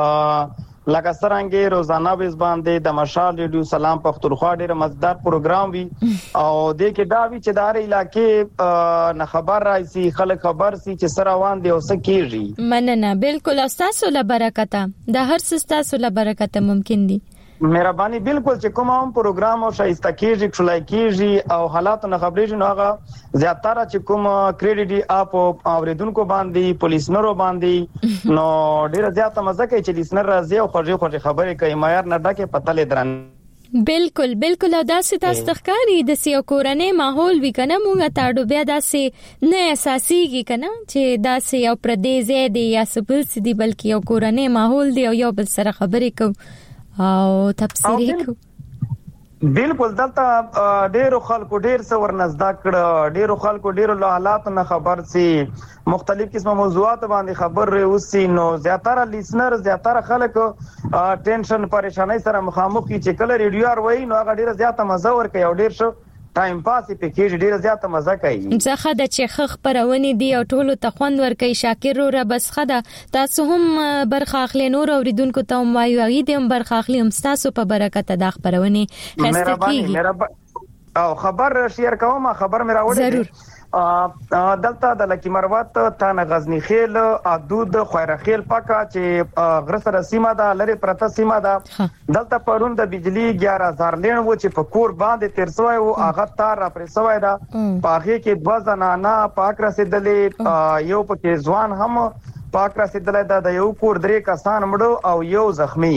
لکه څنګه روزانه به باندې د مشال ریډیو سلام پختونخوا ډیر مزدار پروګرام وی او د کې دا وی چې دار علاقې نه خبر راځي خلک خبر سي چې سره روان دي او څه کیږي مننه بالکل تاسو له برکته د هر څه تاسو له برکته ممکن دي مهرباني بالکل چې کوم هم پروګرام او شایسته کیږي خلای کیږي او حالات نه خبرې نه هغه زیاتره چې کوم کریډټ اپ او اوریدونکو باندې پولیسنرو باندې نو ډیر زیاته مزه کوي چې لیسنر راځي او خوږه خوږه خبرې کوي معیار نه ډکه پتل درن بالکل بالکل او داسې تاسو تخکاری د سیو کورنۍ ماحول وی کنه مونږه تاړو بیا داسې نه اساسيږي کنه چې داسې یو پردیس دی یا سبل سدي بلکې یو کورنۍ ماحول دی او یو بل سره خبرې کوي او تفسیر کو بالکل دلته ډیرو خلکو ډیر څه ورنزدا کړ ډیرو خلکو ډیرو له حالات نه خبر سي مختلف قسمه موضوعات باندې خبر اوسي نو زیاتره لیسنر زیاتره خلک ټینشن پریشانی سره مخامخ کی چې کله ریډیو ار وای نو هغه ډیر زیاته مزه ور کوي او ډیر شو ټایم پاس په کې ډیره زیاته مزه کوي ځکه د چې خخ پرونی دی او ټولو ته خوند ور کوي شاکر رو بس خده تاسو هم برخه اخلي نور اوریدونکو ته وایو غي دیم برخه اخلي هم تاسو په برکت د خبرونی خسته کیږي او خبر شیر کوم خبر مې راوړی ضرور دلته د لکی مروت تانه غزنی خیل حدود خویره خیل پکا چې غره سره سیمه ده لری پرته سیمه ده دلته پرون د بجلی اګیار هزار لین و چې په کور باندې تیر سوی او هغه تار را پرې سوی ده پاخه کې دوه زنانا پاک رسیدلې یو پکې ځوان هم پاک رسیدلې ده یو کور درې کسان مړو او یو زخمی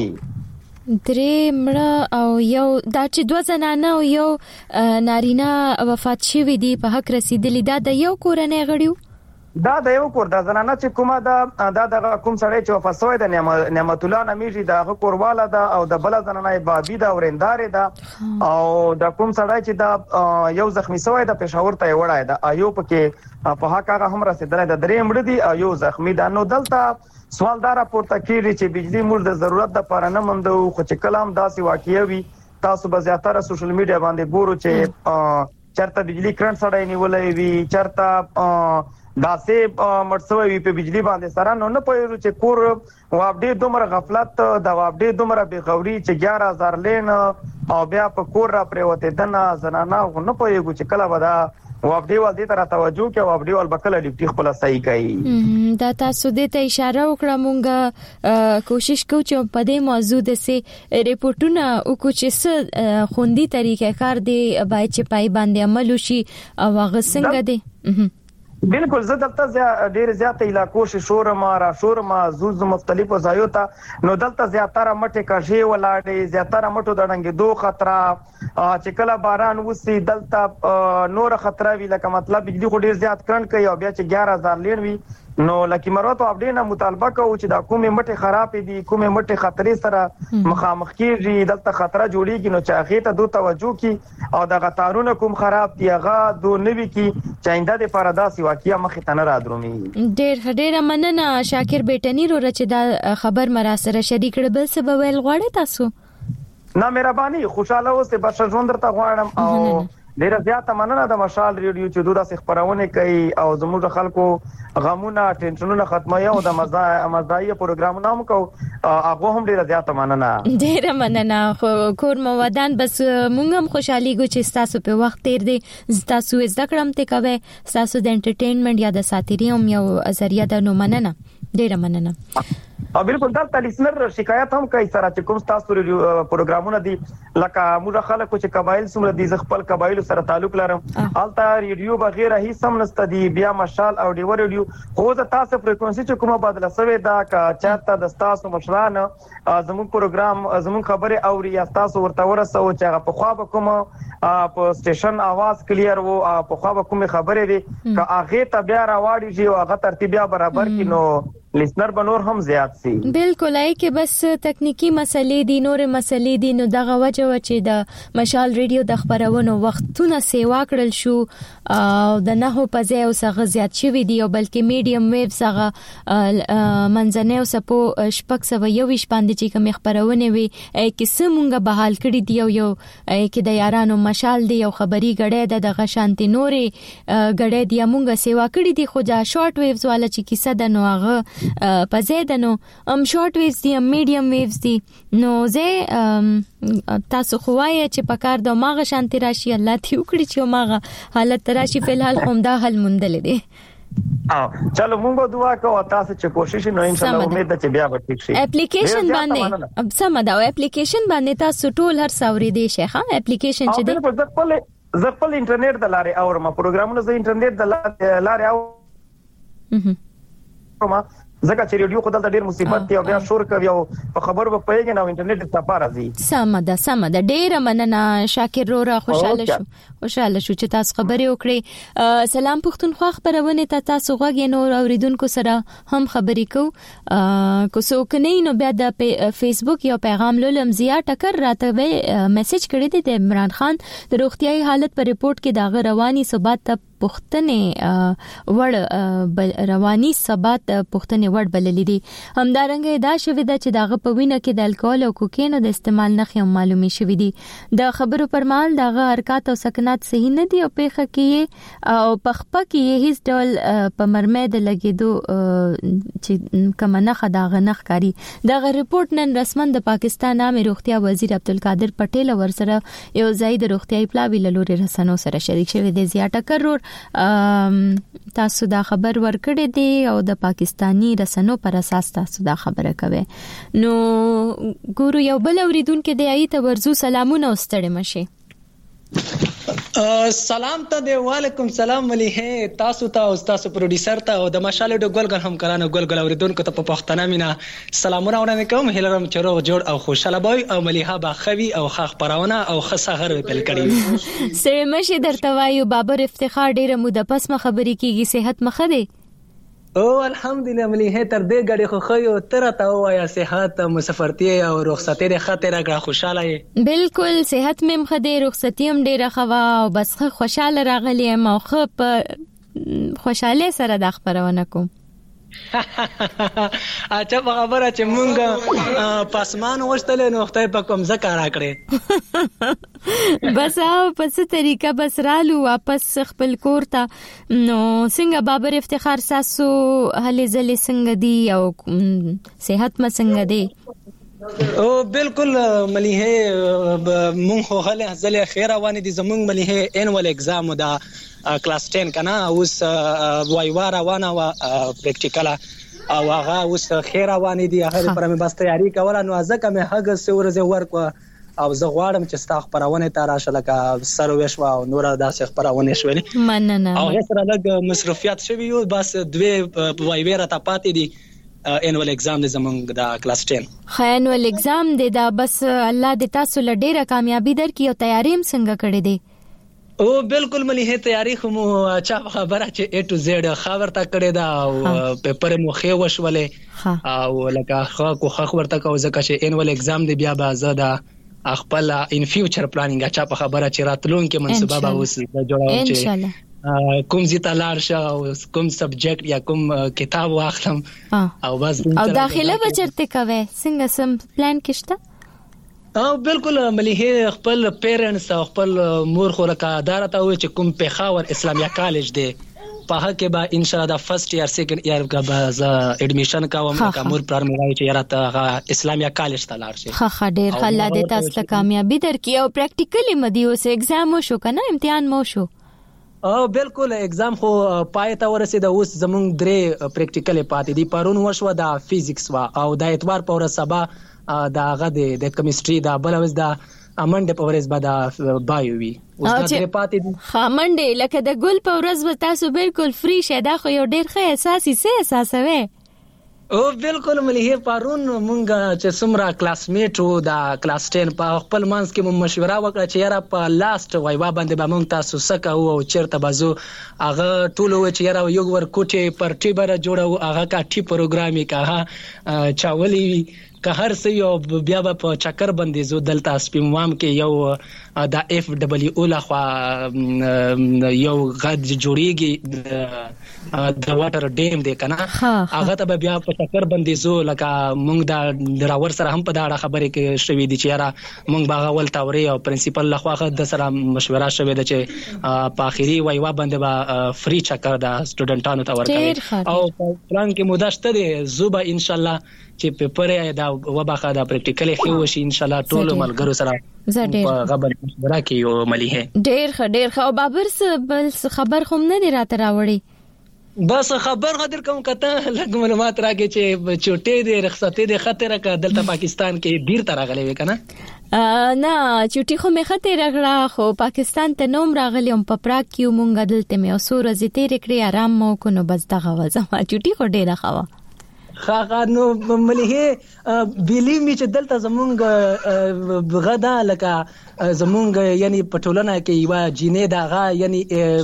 درې مړه او یو دا چې دوه زنانه او یو نارینه وفات شوی دی په حق رسیدلی دا د یو کورنۍ غړیو دا د یو کور د زنانه چې کومه دا دا د کوم سړی چې وفات شوی د نعمت الله نمیږي د کورواله ده او د بل زنانه بابي دا ورندار ده او د کوم سړی چې دا یو زخمی شوی د پېښور ته وړای ده ایو پکې په حق هغه هم رسیدلی د درې مړه دي او یو زخمی ده نو دلته سوال دا راپورته کیږي چې بجلی موږ د ضرورت د پاره نه مندو خو چې کلام داسې واقعي وي تاسو به زیاتره سوشل میډیا باندې ګورو چې چرته بجلی کرنٹ سړی نیولې وي چرته داسې مرسوي وي په بجلی باندې سره نو نه پوهیږو چې کور واپډې دومره غفلت دا واپډې دومره بغوري چې اګیار هزار لین او بیا په کور را پریوته دنه زنانه نه پوهیږو چې کله ودا واپډې ول دې تر توجه کې واپډې ول بکله ډیپټي خپل صحیح کوي دا تاسو دې ته اشاره وکړه مونږه کوشش کوو چې په دې موضوع د سي ریپورتونه او کوچې خوندي طریقې کار دی باید چې پای باندې عمل وشي او هغه څنګه دی بالکل زه دلته ډیر زیات علاقو شورما را شورما زوز مختلفو ځایو ته نو دلته زیاتره مټه کاږي ولاړې زیاتره مټو دړنګ دوه خطر چې کله باران وسی دلته نور خطر وی لکه مطلب بجلی خو ډیر زیات کړن کوي او بیا چې اګیار هزار لین وی نو لکه مروت اپډې نه مطالبه کوي چې دا کومه مټه خراب دي کومه مټه خطرې سره مخامخ کیږي دلته خطر جوړیږي نو چې هغه ته دوه توجه کی او د غتارونو کوم خراب دی هغه دوه نوي کی چاینده د پرداسي واقعیا مخې ته نه را درومي ډېر ډېر مننه شاکر بیٹنی رو رچ دا خبر مرا سره شریک کړ بل څه به ویل غواړی تاسو نه مهرباني خوشاله اوسه بس ژوند درته غواړم او ډیر زیاته مننه د مشال ریډیو چې دوه داسې خبرونه کوي او زموږ خلکو غمونه ټینشنونه ختموي او د مزایي پروګرامونه هم کوي هغه هم ډیر زیاته مننه ډیر مننه کور مو ودان بس مونږ هم خوشحالي ګو چې تاسو په وخت تیر دي تاسو زده کړم ته کوي تاسو د انټرټینمنت یا د ساتيري هم یو ذریعہ ده نو مننه ډیره مننه. او بالکل دا لیسنر شکایت هم کوي سره چې کوم تاسو پروګرامونه دي لکه موږ خلکو چې قبایل سمره دي خپل قبایل سره تعلق لرم الته ریډیو بغیر هیڅ هم نشته دي بیا مشال او ډیو ریډیو خو زه تاسو فریکوئنسي چې کومه بدله سوي دا کا چاته د تاسو مشران زموږ پروګرام زموږ خبره او یا تاسو ورته ورسو چې هغه په خوا به کوم په سټیشن आवाज کلیر وو په خوا به کوم خبره وي که هغه ته بیا راوړي چې هغه ترتیب برابر کینو لیسنر بنور هم زیات سي. بالکل ای کې بس تکنیکی مسلې دي نور مسلې دي نو دغه وجه و چې د مشال ریډیو د خبرونو وختونه سیوا کړل شو او د نه په ځای او څنګه زیات شوی دی او بلکې میډیم ویو څنګه منځنۍ او سپو شپږ سو یو ویش باندې چې کوم خبرونه وي کې سمونګه بحال کړی دی او یو کې د یارانو مشال دی او خبري غړې د غشانتي نوري غړې دی مونږه سیوا کړی دی خو جا شارټ ویوز والا چې کیسه د نوغه په زیدنو ام شارټ ویوز دي ام میډیم ویوز دي نو زه تاسو خوای چې پکار د ماغه شانتی راشي الله تی وکړي چې ماغه حالت راشي په الحال هم دا حل مندل دي. اه چلو مونږ دعا کوو تاسو چې کوشش نو ان شاء الله امید ده چې بیا به ټیک شي. اپلیکیشن باندې اب سم دا اپلیکیشن باندې تاسو ټول هر څوري دي شيخه اپلیکیشن چې دی په خپل ز خپل انټرنیټ د لارې او ما پروګرامونه ز انټرنیټ د لارې او ما زکه چې ریډیو خدای د ډیر مصیبت دی او بیا شور کوي او په خبرو په پیګ نه انټرنیټ ته پاره زی سم ده سم ده ډیر مننه شاکر رورا خوشاله شو خوشاله شو چې تاسو خبرې وکړي. سلام پښتونخوا خبرونه ته تاسو غوږی نور اوریدونکو سره هم خبرې کو کو څوک نه نو بیا د فیسبوک یو پیغام لولم زیا ټکر راته میسج کړی دی د عمران خان د روغتيایي حالت پر ریپورت کې داغه رواني ثبات ته پښتنه وړ رواني ثبات پښتنه وړ بللې دي همدارنګه دا شوې ده چې داغه په وینه کې د الکول او کوکین د استعمال نه خو معلومي شوې دي د خبرو پر مال داغه حرکت او سکنات صحیح نه دي او پیخه کې او پخپه کې هیڅ ډول په مرمه د لګیدو چې کومه نه خداغه نه ښکاری داغه ریپورت نن رسمن د پاکستان عام روغتیا وزیر عبدالقادر پټیل ورسره یو ځای د روغتیاي پلاوی لوري رسنو سره شریک شوی دی زیاته کرور تاسو دا خبر ورکړی دی او د پاکستانی رسنو پر اساس تاسو دا خبره کوي نو ګورو یو بل اوریدونکو دی ایت ورزو سلامونه واستړی مشه. سلام ته دی وعلیکم سلام مليحه تاسو ته او تاسو پروډوسر ته او د مشال د ګلګل هم کرانو ګلګل اوریدونکو ته په پښتنه مینا سلامونه وړاندې کوم هلرم چرو جوړ او خوشاله بوي او مليحه باخوي او خاخ پرونه او خصه غر په کړی سره مشه درته وایو بابر افتخار ډیره موده پس خبرې کیږي صحت مخه دی او الحمدلله مليحه تر دې غړي خو خو تر ته وایا صحت مسافرتي او رخصتي د خاطر غا خوشاله بالکل صحت مم خدي رخصتي هم ډیره خوا او بس خوشاله راغلی ما خو په خوشاله سره د خبرونه کوم اچھا خبره چې مونږ پاسمان وشتل نو خدای په کوم ذکر راکړي بس او په څه طریقه بس رالو واپس خپل کور ته نو څنګه بابر افتخار ساسو هلي زلي څنګه دی او صحت ما څنګه دی او بالکل مليحه مونږ هو هله زلي خیر روانه دي زمونږ مليحه انوال ایگزام دا کلاس ټین کنه اوس وایوا روانه وا پریکټیکل او هغه اوس خیر روانه دي هغه پر مې بس تیاری کوله نو ځکه مې هغه سورزه ورکو او زه غواړم چې ستا خبرونه ته راشه لکه سر وښوا او نور داسې خبرونه شولې مننه او سره لګ مصرفيات شوی یو بس دوی وایوا را ته پاتې دي انوال ایگزام د زمونږ د کلاس ټین انوال ایگزام د دا بس الله د تاسو لډیره کامیابی درکې او تیاری هم څنګه کړې دي او بالکل مليحه تیاری خو مو چا خبره چې A to Z خبر تا کړی دا او پیپر مو خې وشولې او لکه خو کو خو ورته کو ځکه چې انوال ایگزام دی بیا به زده خپل ان فیوچر پلانینګ چا په خبره چې راتلون کې منصوبه به وسی جوړاو چې کوم زیته لار شه او کوم سبجیکټ یا کوم کتاب واخلم او بس او داخله بچرته کوي څنګه سم پلان کېشته او بالکل مليحه خپل پیرنټس او خپل مور خو لکه اداره ته وي چې کوم پیښور اسلامیه کالج دی په هغه کې به ان شاء الله د فرست ایئر سیکنډ ایئر کا به اډمیشن کوم کا مور پلان مې چې یاره ته اسلامیه کالج ته لاړ شي ها ها ډیر خلا د تاسو ته کامیابی درکې او پریکټیکلی مدي اوس ایگزام شو کنه امتحان مو شو او بالکل اگزام خو پای ته ورسید. اوس زمونږ درې پریکټیکل پاتې دي. پرون وشو د فزیکس وا او د اتوار په ورځ سبا د هغه د کیمستري د بل ورځ د منډه په ورځ به د بایو وي. اوس د درې پاتې دي. ها منډه لکه د ګل په ورځ به تاسو بالکل فری شه. دا خو یو ډیر ښه احساسي سه احساسوي. او بالکل ملي پرون مونږ چې څومره کلاسمیټ وو د کلاس ټین په خپل منځ کې مو مشوره وکړه چې یاره په لاست وایوا باندې به مونږ تاسو سکه او چیرته بازو هغه ټول و چې یاره یو ور کوټه پر ټیبره جوړو هغه کا ټی پروګرامي کا چاولي که هر څه یو بیا په چکر باندې زو دلته سپیموام کې یو د اف دبليو او لخوا یو غد جوړیږي د واټر ډیم دی کنه. هغه ته بیا په چکر باندې زو لکه مونږ د دراور سره هم په دا خبرې کې شوې دي چې یاره مونږ باغ ول توري او پرنسپل لخوا د سره مشوره شوې ده چې په اخیری وایوا باندې با فری چکر د سټوډنټانو ته ورکړي او پلان کې موداشته دي. زوبه ان شاء الله چې پیپر دا وبخه دا پریکټیکل خو شي ان شاء الله ټول ملګرو سره په غبن مشوره کې یو مليحه ډېر ښه ډېر ښه. او بابر بل خبر خو نه دی راته راوړي. بس خبر غدر کوم کته لږ معلومات راکې چې چوټې دي رخصتې دي خطر کا دلته پاکستان کې ډیر تر غلې وکنه. نه چوټي خو مې خطر راغړه خو پاکستان ته نوم راغلی هم په پراګ کې مونږ دلته مې اوسو ورځې تیر کړې آرام مو کو نو بس دغه وځه چوټي خو ډیره خوا خا نو مليحه بیلی می چې دلته زمونږ غدا لکه زمونږ یعنی پټولنه کې یو جینې داغه یعنی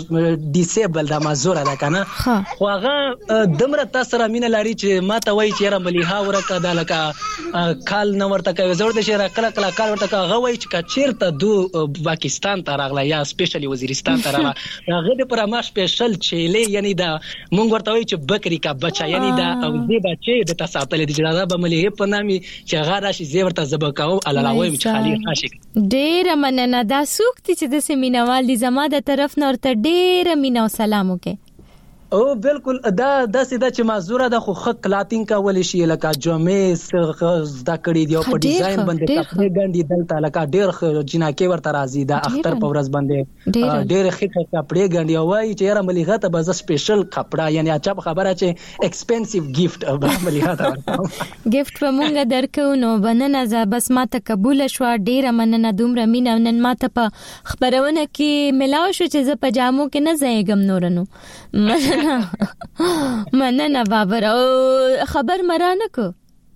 ډیسیبل د مازور ده کنه. خو هغه دمر تاسو را مینه لري چې ما ته وای چې را مليحه ورته د لکه کال نو ورته کوي زور د شهر کله کله کال ورته هغه وای چې چیرته دو پاکستان ته راغله یا سپیشلی وزیرستان ته راغله هغه د پرما سپیشل چيلې یعنی دا مونږ ورته وای چې بکری کا بچا یعنی دا او دې چې د تاسو ته د جړا به ملي په نامي چې هغه راشي زیور ته زبکاو الله چې خالي خاشي. ډېر مننه دا سوکتی چې د سیمینوال دي زما د طرف نور ته ډېر مینا او سلام وکي. او بالکل دا د سیده چې مازوره د خو خ کلاتینګ کول شي لکه جامې زدا کړی دی او په ډیزاین باندې کپڑے ګاندي دلته لکه ډېر جناکي ورته راځي د اختر په ورځ باندې ډېر ښه کپڑے ګاندي او وايي چې یاره مليغه ته به سپیشل کپڑا یعنی اچھا خبره چې ایکسپنسیو گیفت به مليغه ته گیفت په مونږ درکو نو بننه ز بس ماته قبول شو. ډېر مننه دومره مینا نن ماته په خبرونه کې ملاو شو چې ز پجامو کې نه زېګم نورنو مننه بابر او خبر مرانه کو.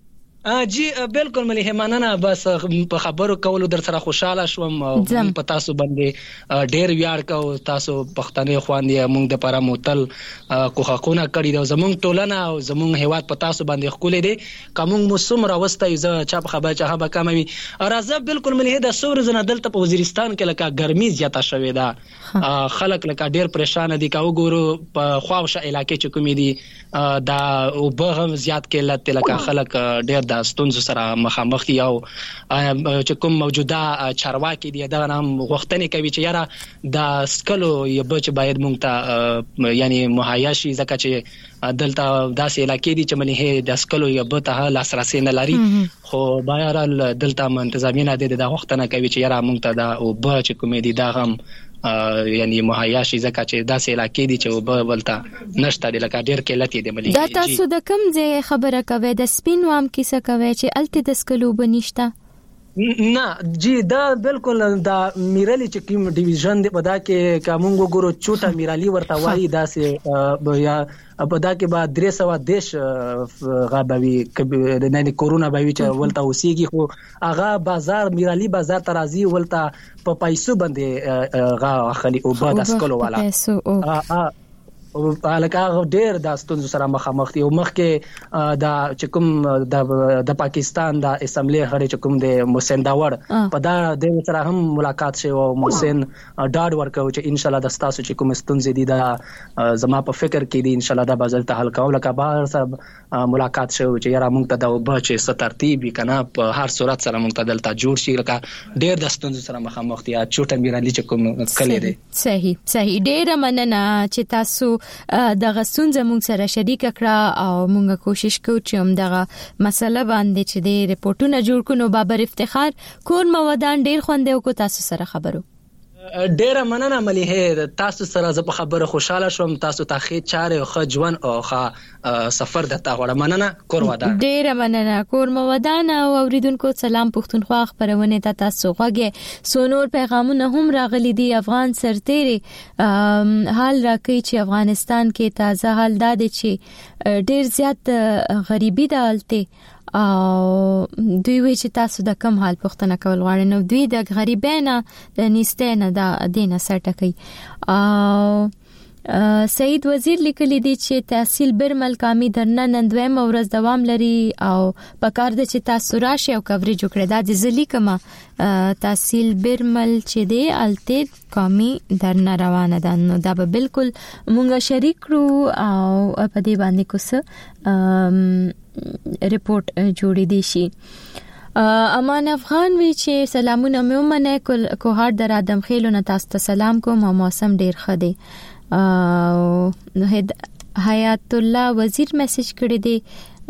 جی بالکل ملي مننه بس په خبرو کولو در سره خوشاله شوم او په تاسو باندې ډېر ویاړ کو. تاسو پښتنې خواندې موږ د پاره موتل کوخونه کړی د زمونږ ټولنه او زمونږ هیواد په تاسو باندې خولې دي کوم موسم راوستای ز چا په خبره چا به کموي راځه. بالکل ملي د سور زنه دلته په وزیرستان کې لکه ګرمي زیاته شوې ده خلک لکه ډېر پریشان دي کا وګورو په خواوشه علاقې چې کومې دي دا او به هم زیات کې لته لکه خلک ډېر د ستونزو سره مخامخ دي او چې کوم موجوده چارواکي دي دا هم غوښتنه کوي چې یاره د سکلو یو بچ باید مونږ ته یعنی مهیا شي ځکه چې دلته داسې علاقې دي چې ملي د سکلو یو ته لاسرسي نه لري خو بهرحال دلته منتظمین دي د غوښتنه کوي چې یاره مونږ ته دا او بچ کومې دي دا هم یعنی مهیا شي ځکه چې داسې علاقې دي چې وب ولته نشته د لکه ډېر کېلت دي ملي. دا تاسو د کوم ځای خبره کوي د سپین وام کیسه کوي چې الته د سکلو بنشته؟ نه جی دا بالکل دا میرالی چې کوم ډیویژن دی په دا کې کومو ګورو چوټه میرالی ورته وایي دا سه یا په دا کې با درې سو دیش غابوي د نه کورونا باوي چې ولته اوسېږي خو هغه بازار میرالی بازار ترازی ولته په پیسو باندې غا خلی او بعد اسکلو والا ا او الکه ډېر د ستونزو سره مخامخ دي او مخکې د چکم د پاکستان د اسمبلی غړي چکم د محسن داور په دا د سره هم ملاقات شو او محسن ډاډ ورکو چې ان شاء الله د تاسو چې کوم ستونزې دي دا زما په فکر کې دي ان شاء الله د بازل ته حل کول لکه بهر سره ملاقات شو چې یاره مونږ ته د بچ سترتیب کنه په هر صورت سره مونږ ته دلته جوړ شي لکه ډېر د ستونزو سره مخامخ دي چوټه میرالی چې کوم کلی دی. صحیح صحیح ډېر مننه چې تاسو دغه ستونزه مونږ سره شریک کړه او مونږ کوشش کوو چې هم دغه مسله باندې چې د ریپورتونه جوړ کړو. بابر افتخار کور مودان ډیر خوندې او کو تاسو سره خبرو ډیره مننه مليحه، تاسو سره زه په خبره خوشاله شوم. تاسو ته ښه چاره او ښه ژوند او ښه سفر درته غواړم. مننه. کور ودان. ډیره مننه. کور مو ودان. او اوریدونکو سلام پښتونخوا خبرونه ته تاسو غوږه سونور پیغامونه هم راغلي دي. افغان سرتيري حال راکې چې افغانستان کې تازه حال داده چې ډیر زیات غریبي ده الته او دوی وی چې تاسو د کم حال پښتنه کول غواړي نو دوی د غریبانه د نيسته نه د دینه سره کوي. او سید وزیر لیکلی دی چې تحصیل برمل کامی درنه نندویم ورځ دوام لري او پکار د چې تاسو راشي او کوریج وکړه. دا د زلی کما تحصیل برمل چې دی الته کامی درنه روانه ده نو دا به بالکل مونږه شریک کړو او په دې باندې کوڅه ریپورت جوړې دي شي. امان افغان وی چې سلامونه مې ومنه کوهار در ادم خېلو نه تاسو ته سلام کوم. موسم ډیر ښه دی. او حیات الله وزیر میسج کړی دی.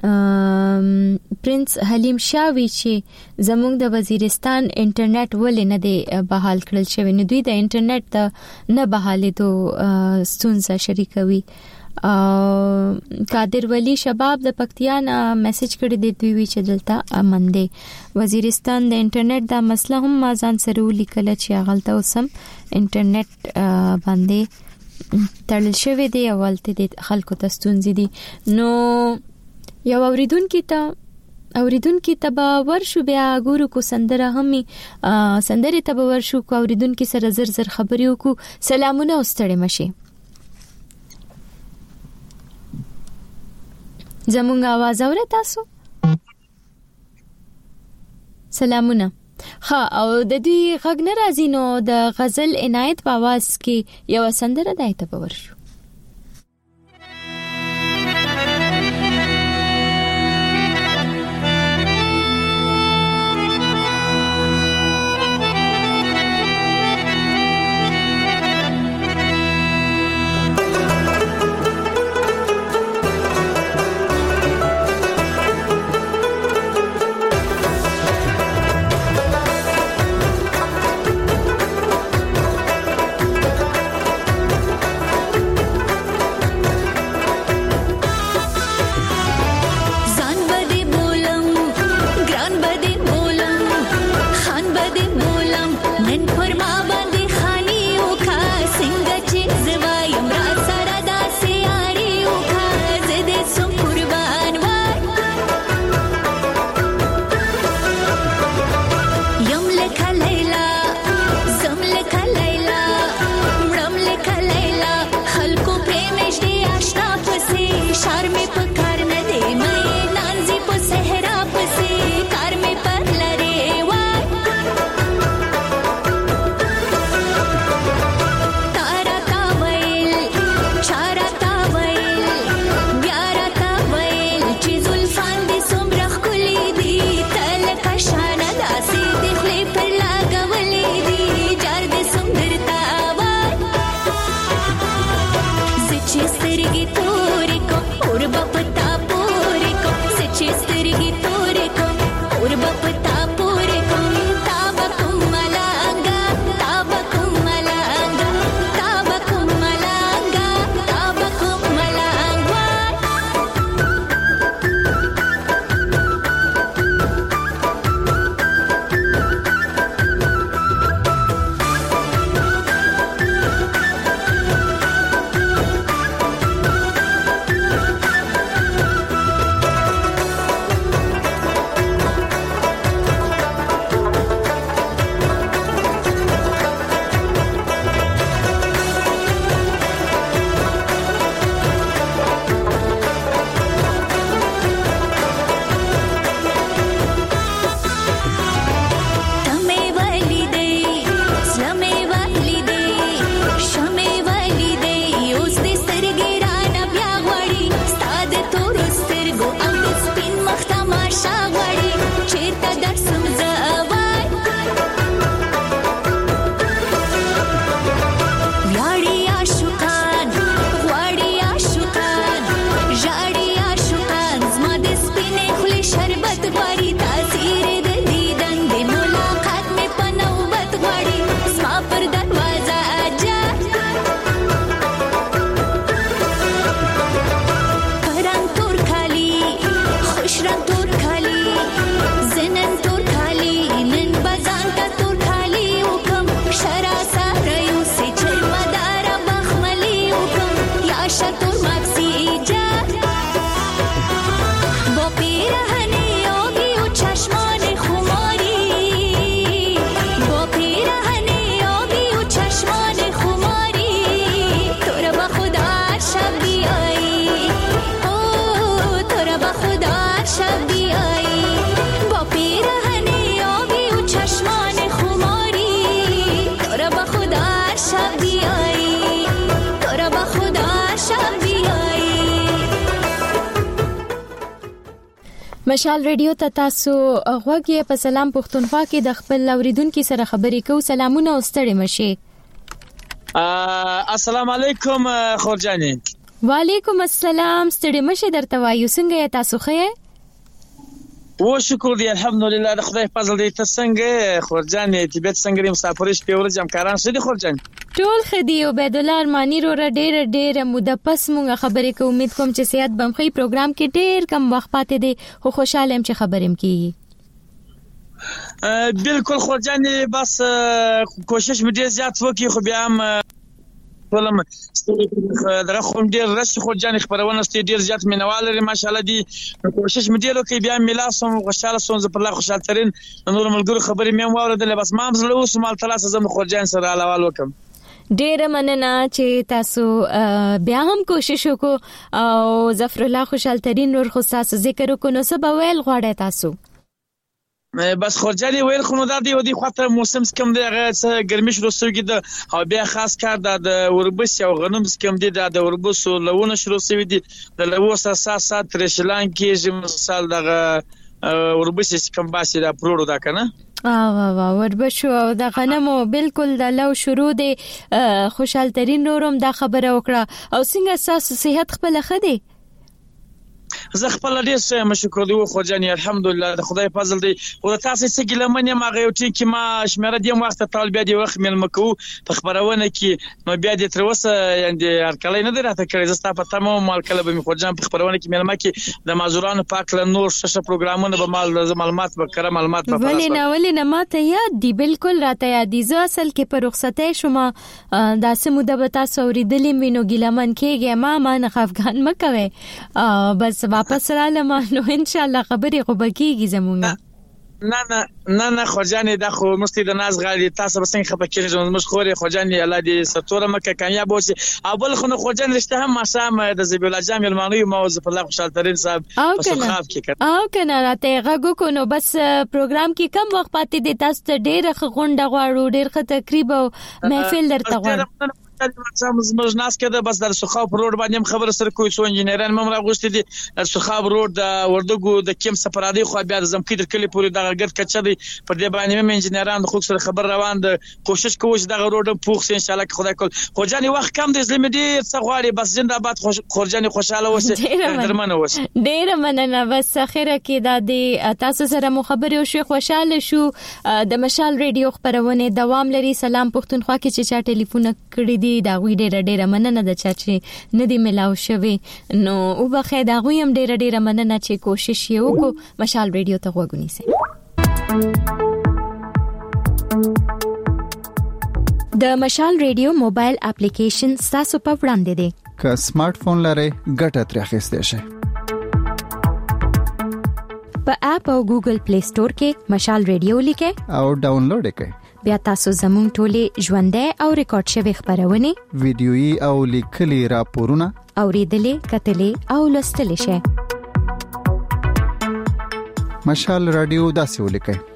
پرنس حلیم شاوی چې زموږ د وزیرستان انټرنیټ ولې نه دی بحال کړل شوی نو دوی د انټرنیټ ته نه بحالې تو ستونزه شریکوي. او قادر ولی شباب د پکتیان میسج کړی دی. دوی وی چې دلته امن دی. وزیرستان د انټرنیټ دا مسله هم ما ځان سره ولیکل چې غلطه اوسم انټرنیټ باندې تړل شوی دی او ولته د خلکو ته ستونزې دي. نو یو اوریدونکو ته اوریدونکو ته به ورشو بیا ګورو کو سندره همي سندره ته به ورشو کو اوریدونکو سره زر زر خبرې وکړو. سلامونه واستړې مشي. زمونږ आवाज اورئ تاسو؟ سلامونه. ها او د دې غږ نه راځي نو د غزل عنایت په आवाज کې یو سندره دایته به ورشو. مشال ریډیو ته تاسو غوږی په سلام پښتونخوا کې د خپل اوریدونکو سره خبرې کوو. سلامونه او ستړي مشي. السلام علیکم خورجانې. وعلیکم السلام. ستړي مشي درته وایو. څنګه تاسو ښه؟ و شکر دی الحمدلله د خدای فضل دی. ته څنګه خورجانې؟ طبيعت څنګه دی؟ مسافرش په ورځ همکاران څه دي خورجانې؟ ټول خدي. عبید الله ارمانی رو را ډېر ډېر موده پس مونږه خبرې کوو. امید کوم چې صحت بمخي. پروګرام کې ډېر کم وخت پاتې دی خو خوشاله يم چې خبرېم کیږي. بالکل خورجانې بس کوشش مې ډېر زیات وکړ خو بیا هم ولم درخه هم ډېر رش خورجانې خبرونه ستې ډېر زیات مینوال لري ماشاءالله دي. کوشش مې ډېر وکړ بیا ملا سم خوشاله سوم زه پر الله خوشاله ترين نور ملګرو خبرې مې واوریدل بس ما هم زله اوس مال تلاس زم خورجان سره علاوه وکم. ډېر مننه چې تاسو بیا هم کوشش وکړو او ظفر الله خوشاله ترين نور خو تاسو ذکر وکړو نو سبا ویل غواړی تاسو بس خورجانې ویل خو نو دا دی ودی خاطر موسم سکم دی هغه څه ګرمي شروع شوی دی او بیا خاص کار د وربس او غنم سکم دی د وربس لونه شروع شوی دی د لوس اساسات ترشلان کې مثال دغه وربس سکم باسي دا پروړو دا کنه وا وا وربشو او د غنمو بالکل د لو شروع دی. خوشحال ترين نورم دا خبره وکړه او څنګه تاسو صحت خپل خدي؟ زه خپل ډیر څه مشکور دی خو جاني الحمدلله د خدای فضل دی او تاسو څه ګلمنه ما غو ټی کی ما شمره دی وخت طالب دی وخت مل مکو په خبرونه کې نو بیا د تر وسه یعنی ارکلای نه دراته کړی زستا په تمام مال کله به خو جان په خبرونه کې مل مکه د مازورانو پاک له نور ششه پروګرامونه به مال معلومات به کړه معلومات په ولی نه ولی نه ماته یاد دی بالکل راته یاد دی. زه اصل کې په رخصتې شوم د سموده به تاسو اوریدلې مینو ګلمن کېږي ما ما نه افغان مکوي بس واپس رااله ما نو ان شاء الله خبرې خو بکیږي زمونږه. نه نه نه نه خورجانې دا خو مستی د ناز غاړي تاسو بس څنګه خپکیږي زموږ مشخوري خورجانې الله دې ستوره مکه کامیاب اوسي. اول خو نو خورجان رشته هم ماشام د زبی الله جامع المانوي موظف الله خوشحال ترين صاحب په خاف کې کړ او کنه راته غو کو نو بس پروګرام کې کم وخت پاتې دي تاسو ته ډېر غونډه غواړو ډېر ښه تقریبا محفل درته غواړو زموږ ناس کده بس در سخاو روډ باندې خبر سره کوی سو انجنیران ممر غوښتي دي در سخاو روډ د وردګو د کیم سفرادي خو بیا زم کډر کلی پوری د غړ کچه دي پر دې باندې مې انجنیران خو سره خبر روان دي کوشش کوو چې د روډ پوښ ان شاء الله خدای کول خو جاني وخت کم دي زلمې دي څه غواړي بس زنده باد خورجاني خوشاله اوسه درمنه اوسه ډیر مننه بس اخره کې د دې تاسو سره مو خبرې او شي خوشاله شو. د مشال ریډیو خبرونه دوام لري. سلام پښتونخوا کې چې چا ټلیفون کړی دی دا وی ډېر ډېر مننه د چا چې ندی ملاو شوی نو او بخې دا غوي هم ډېر ډېر مننه چې کوشش یې وکړو. مشال ریډیو ته وګونی سي. د مشال ریډیو موبایل اپلیکیشن تاسو په وړاندې دی. که سمارټ فون لرئ ګټه ترې اخیستئ شئ. په اپ او ګوګل پلی سٹور کې مشال ریډیو لیکئ او ډاونلوډ کړئ. بیا تاسو زموږ ټولې ژوندۍ او ریکارډ شوی خبرونه ویډیويي او لیکلي راپورونه اوریدلې کتلې او لوستلې شئ. مشال رادیو داسې ولیکئ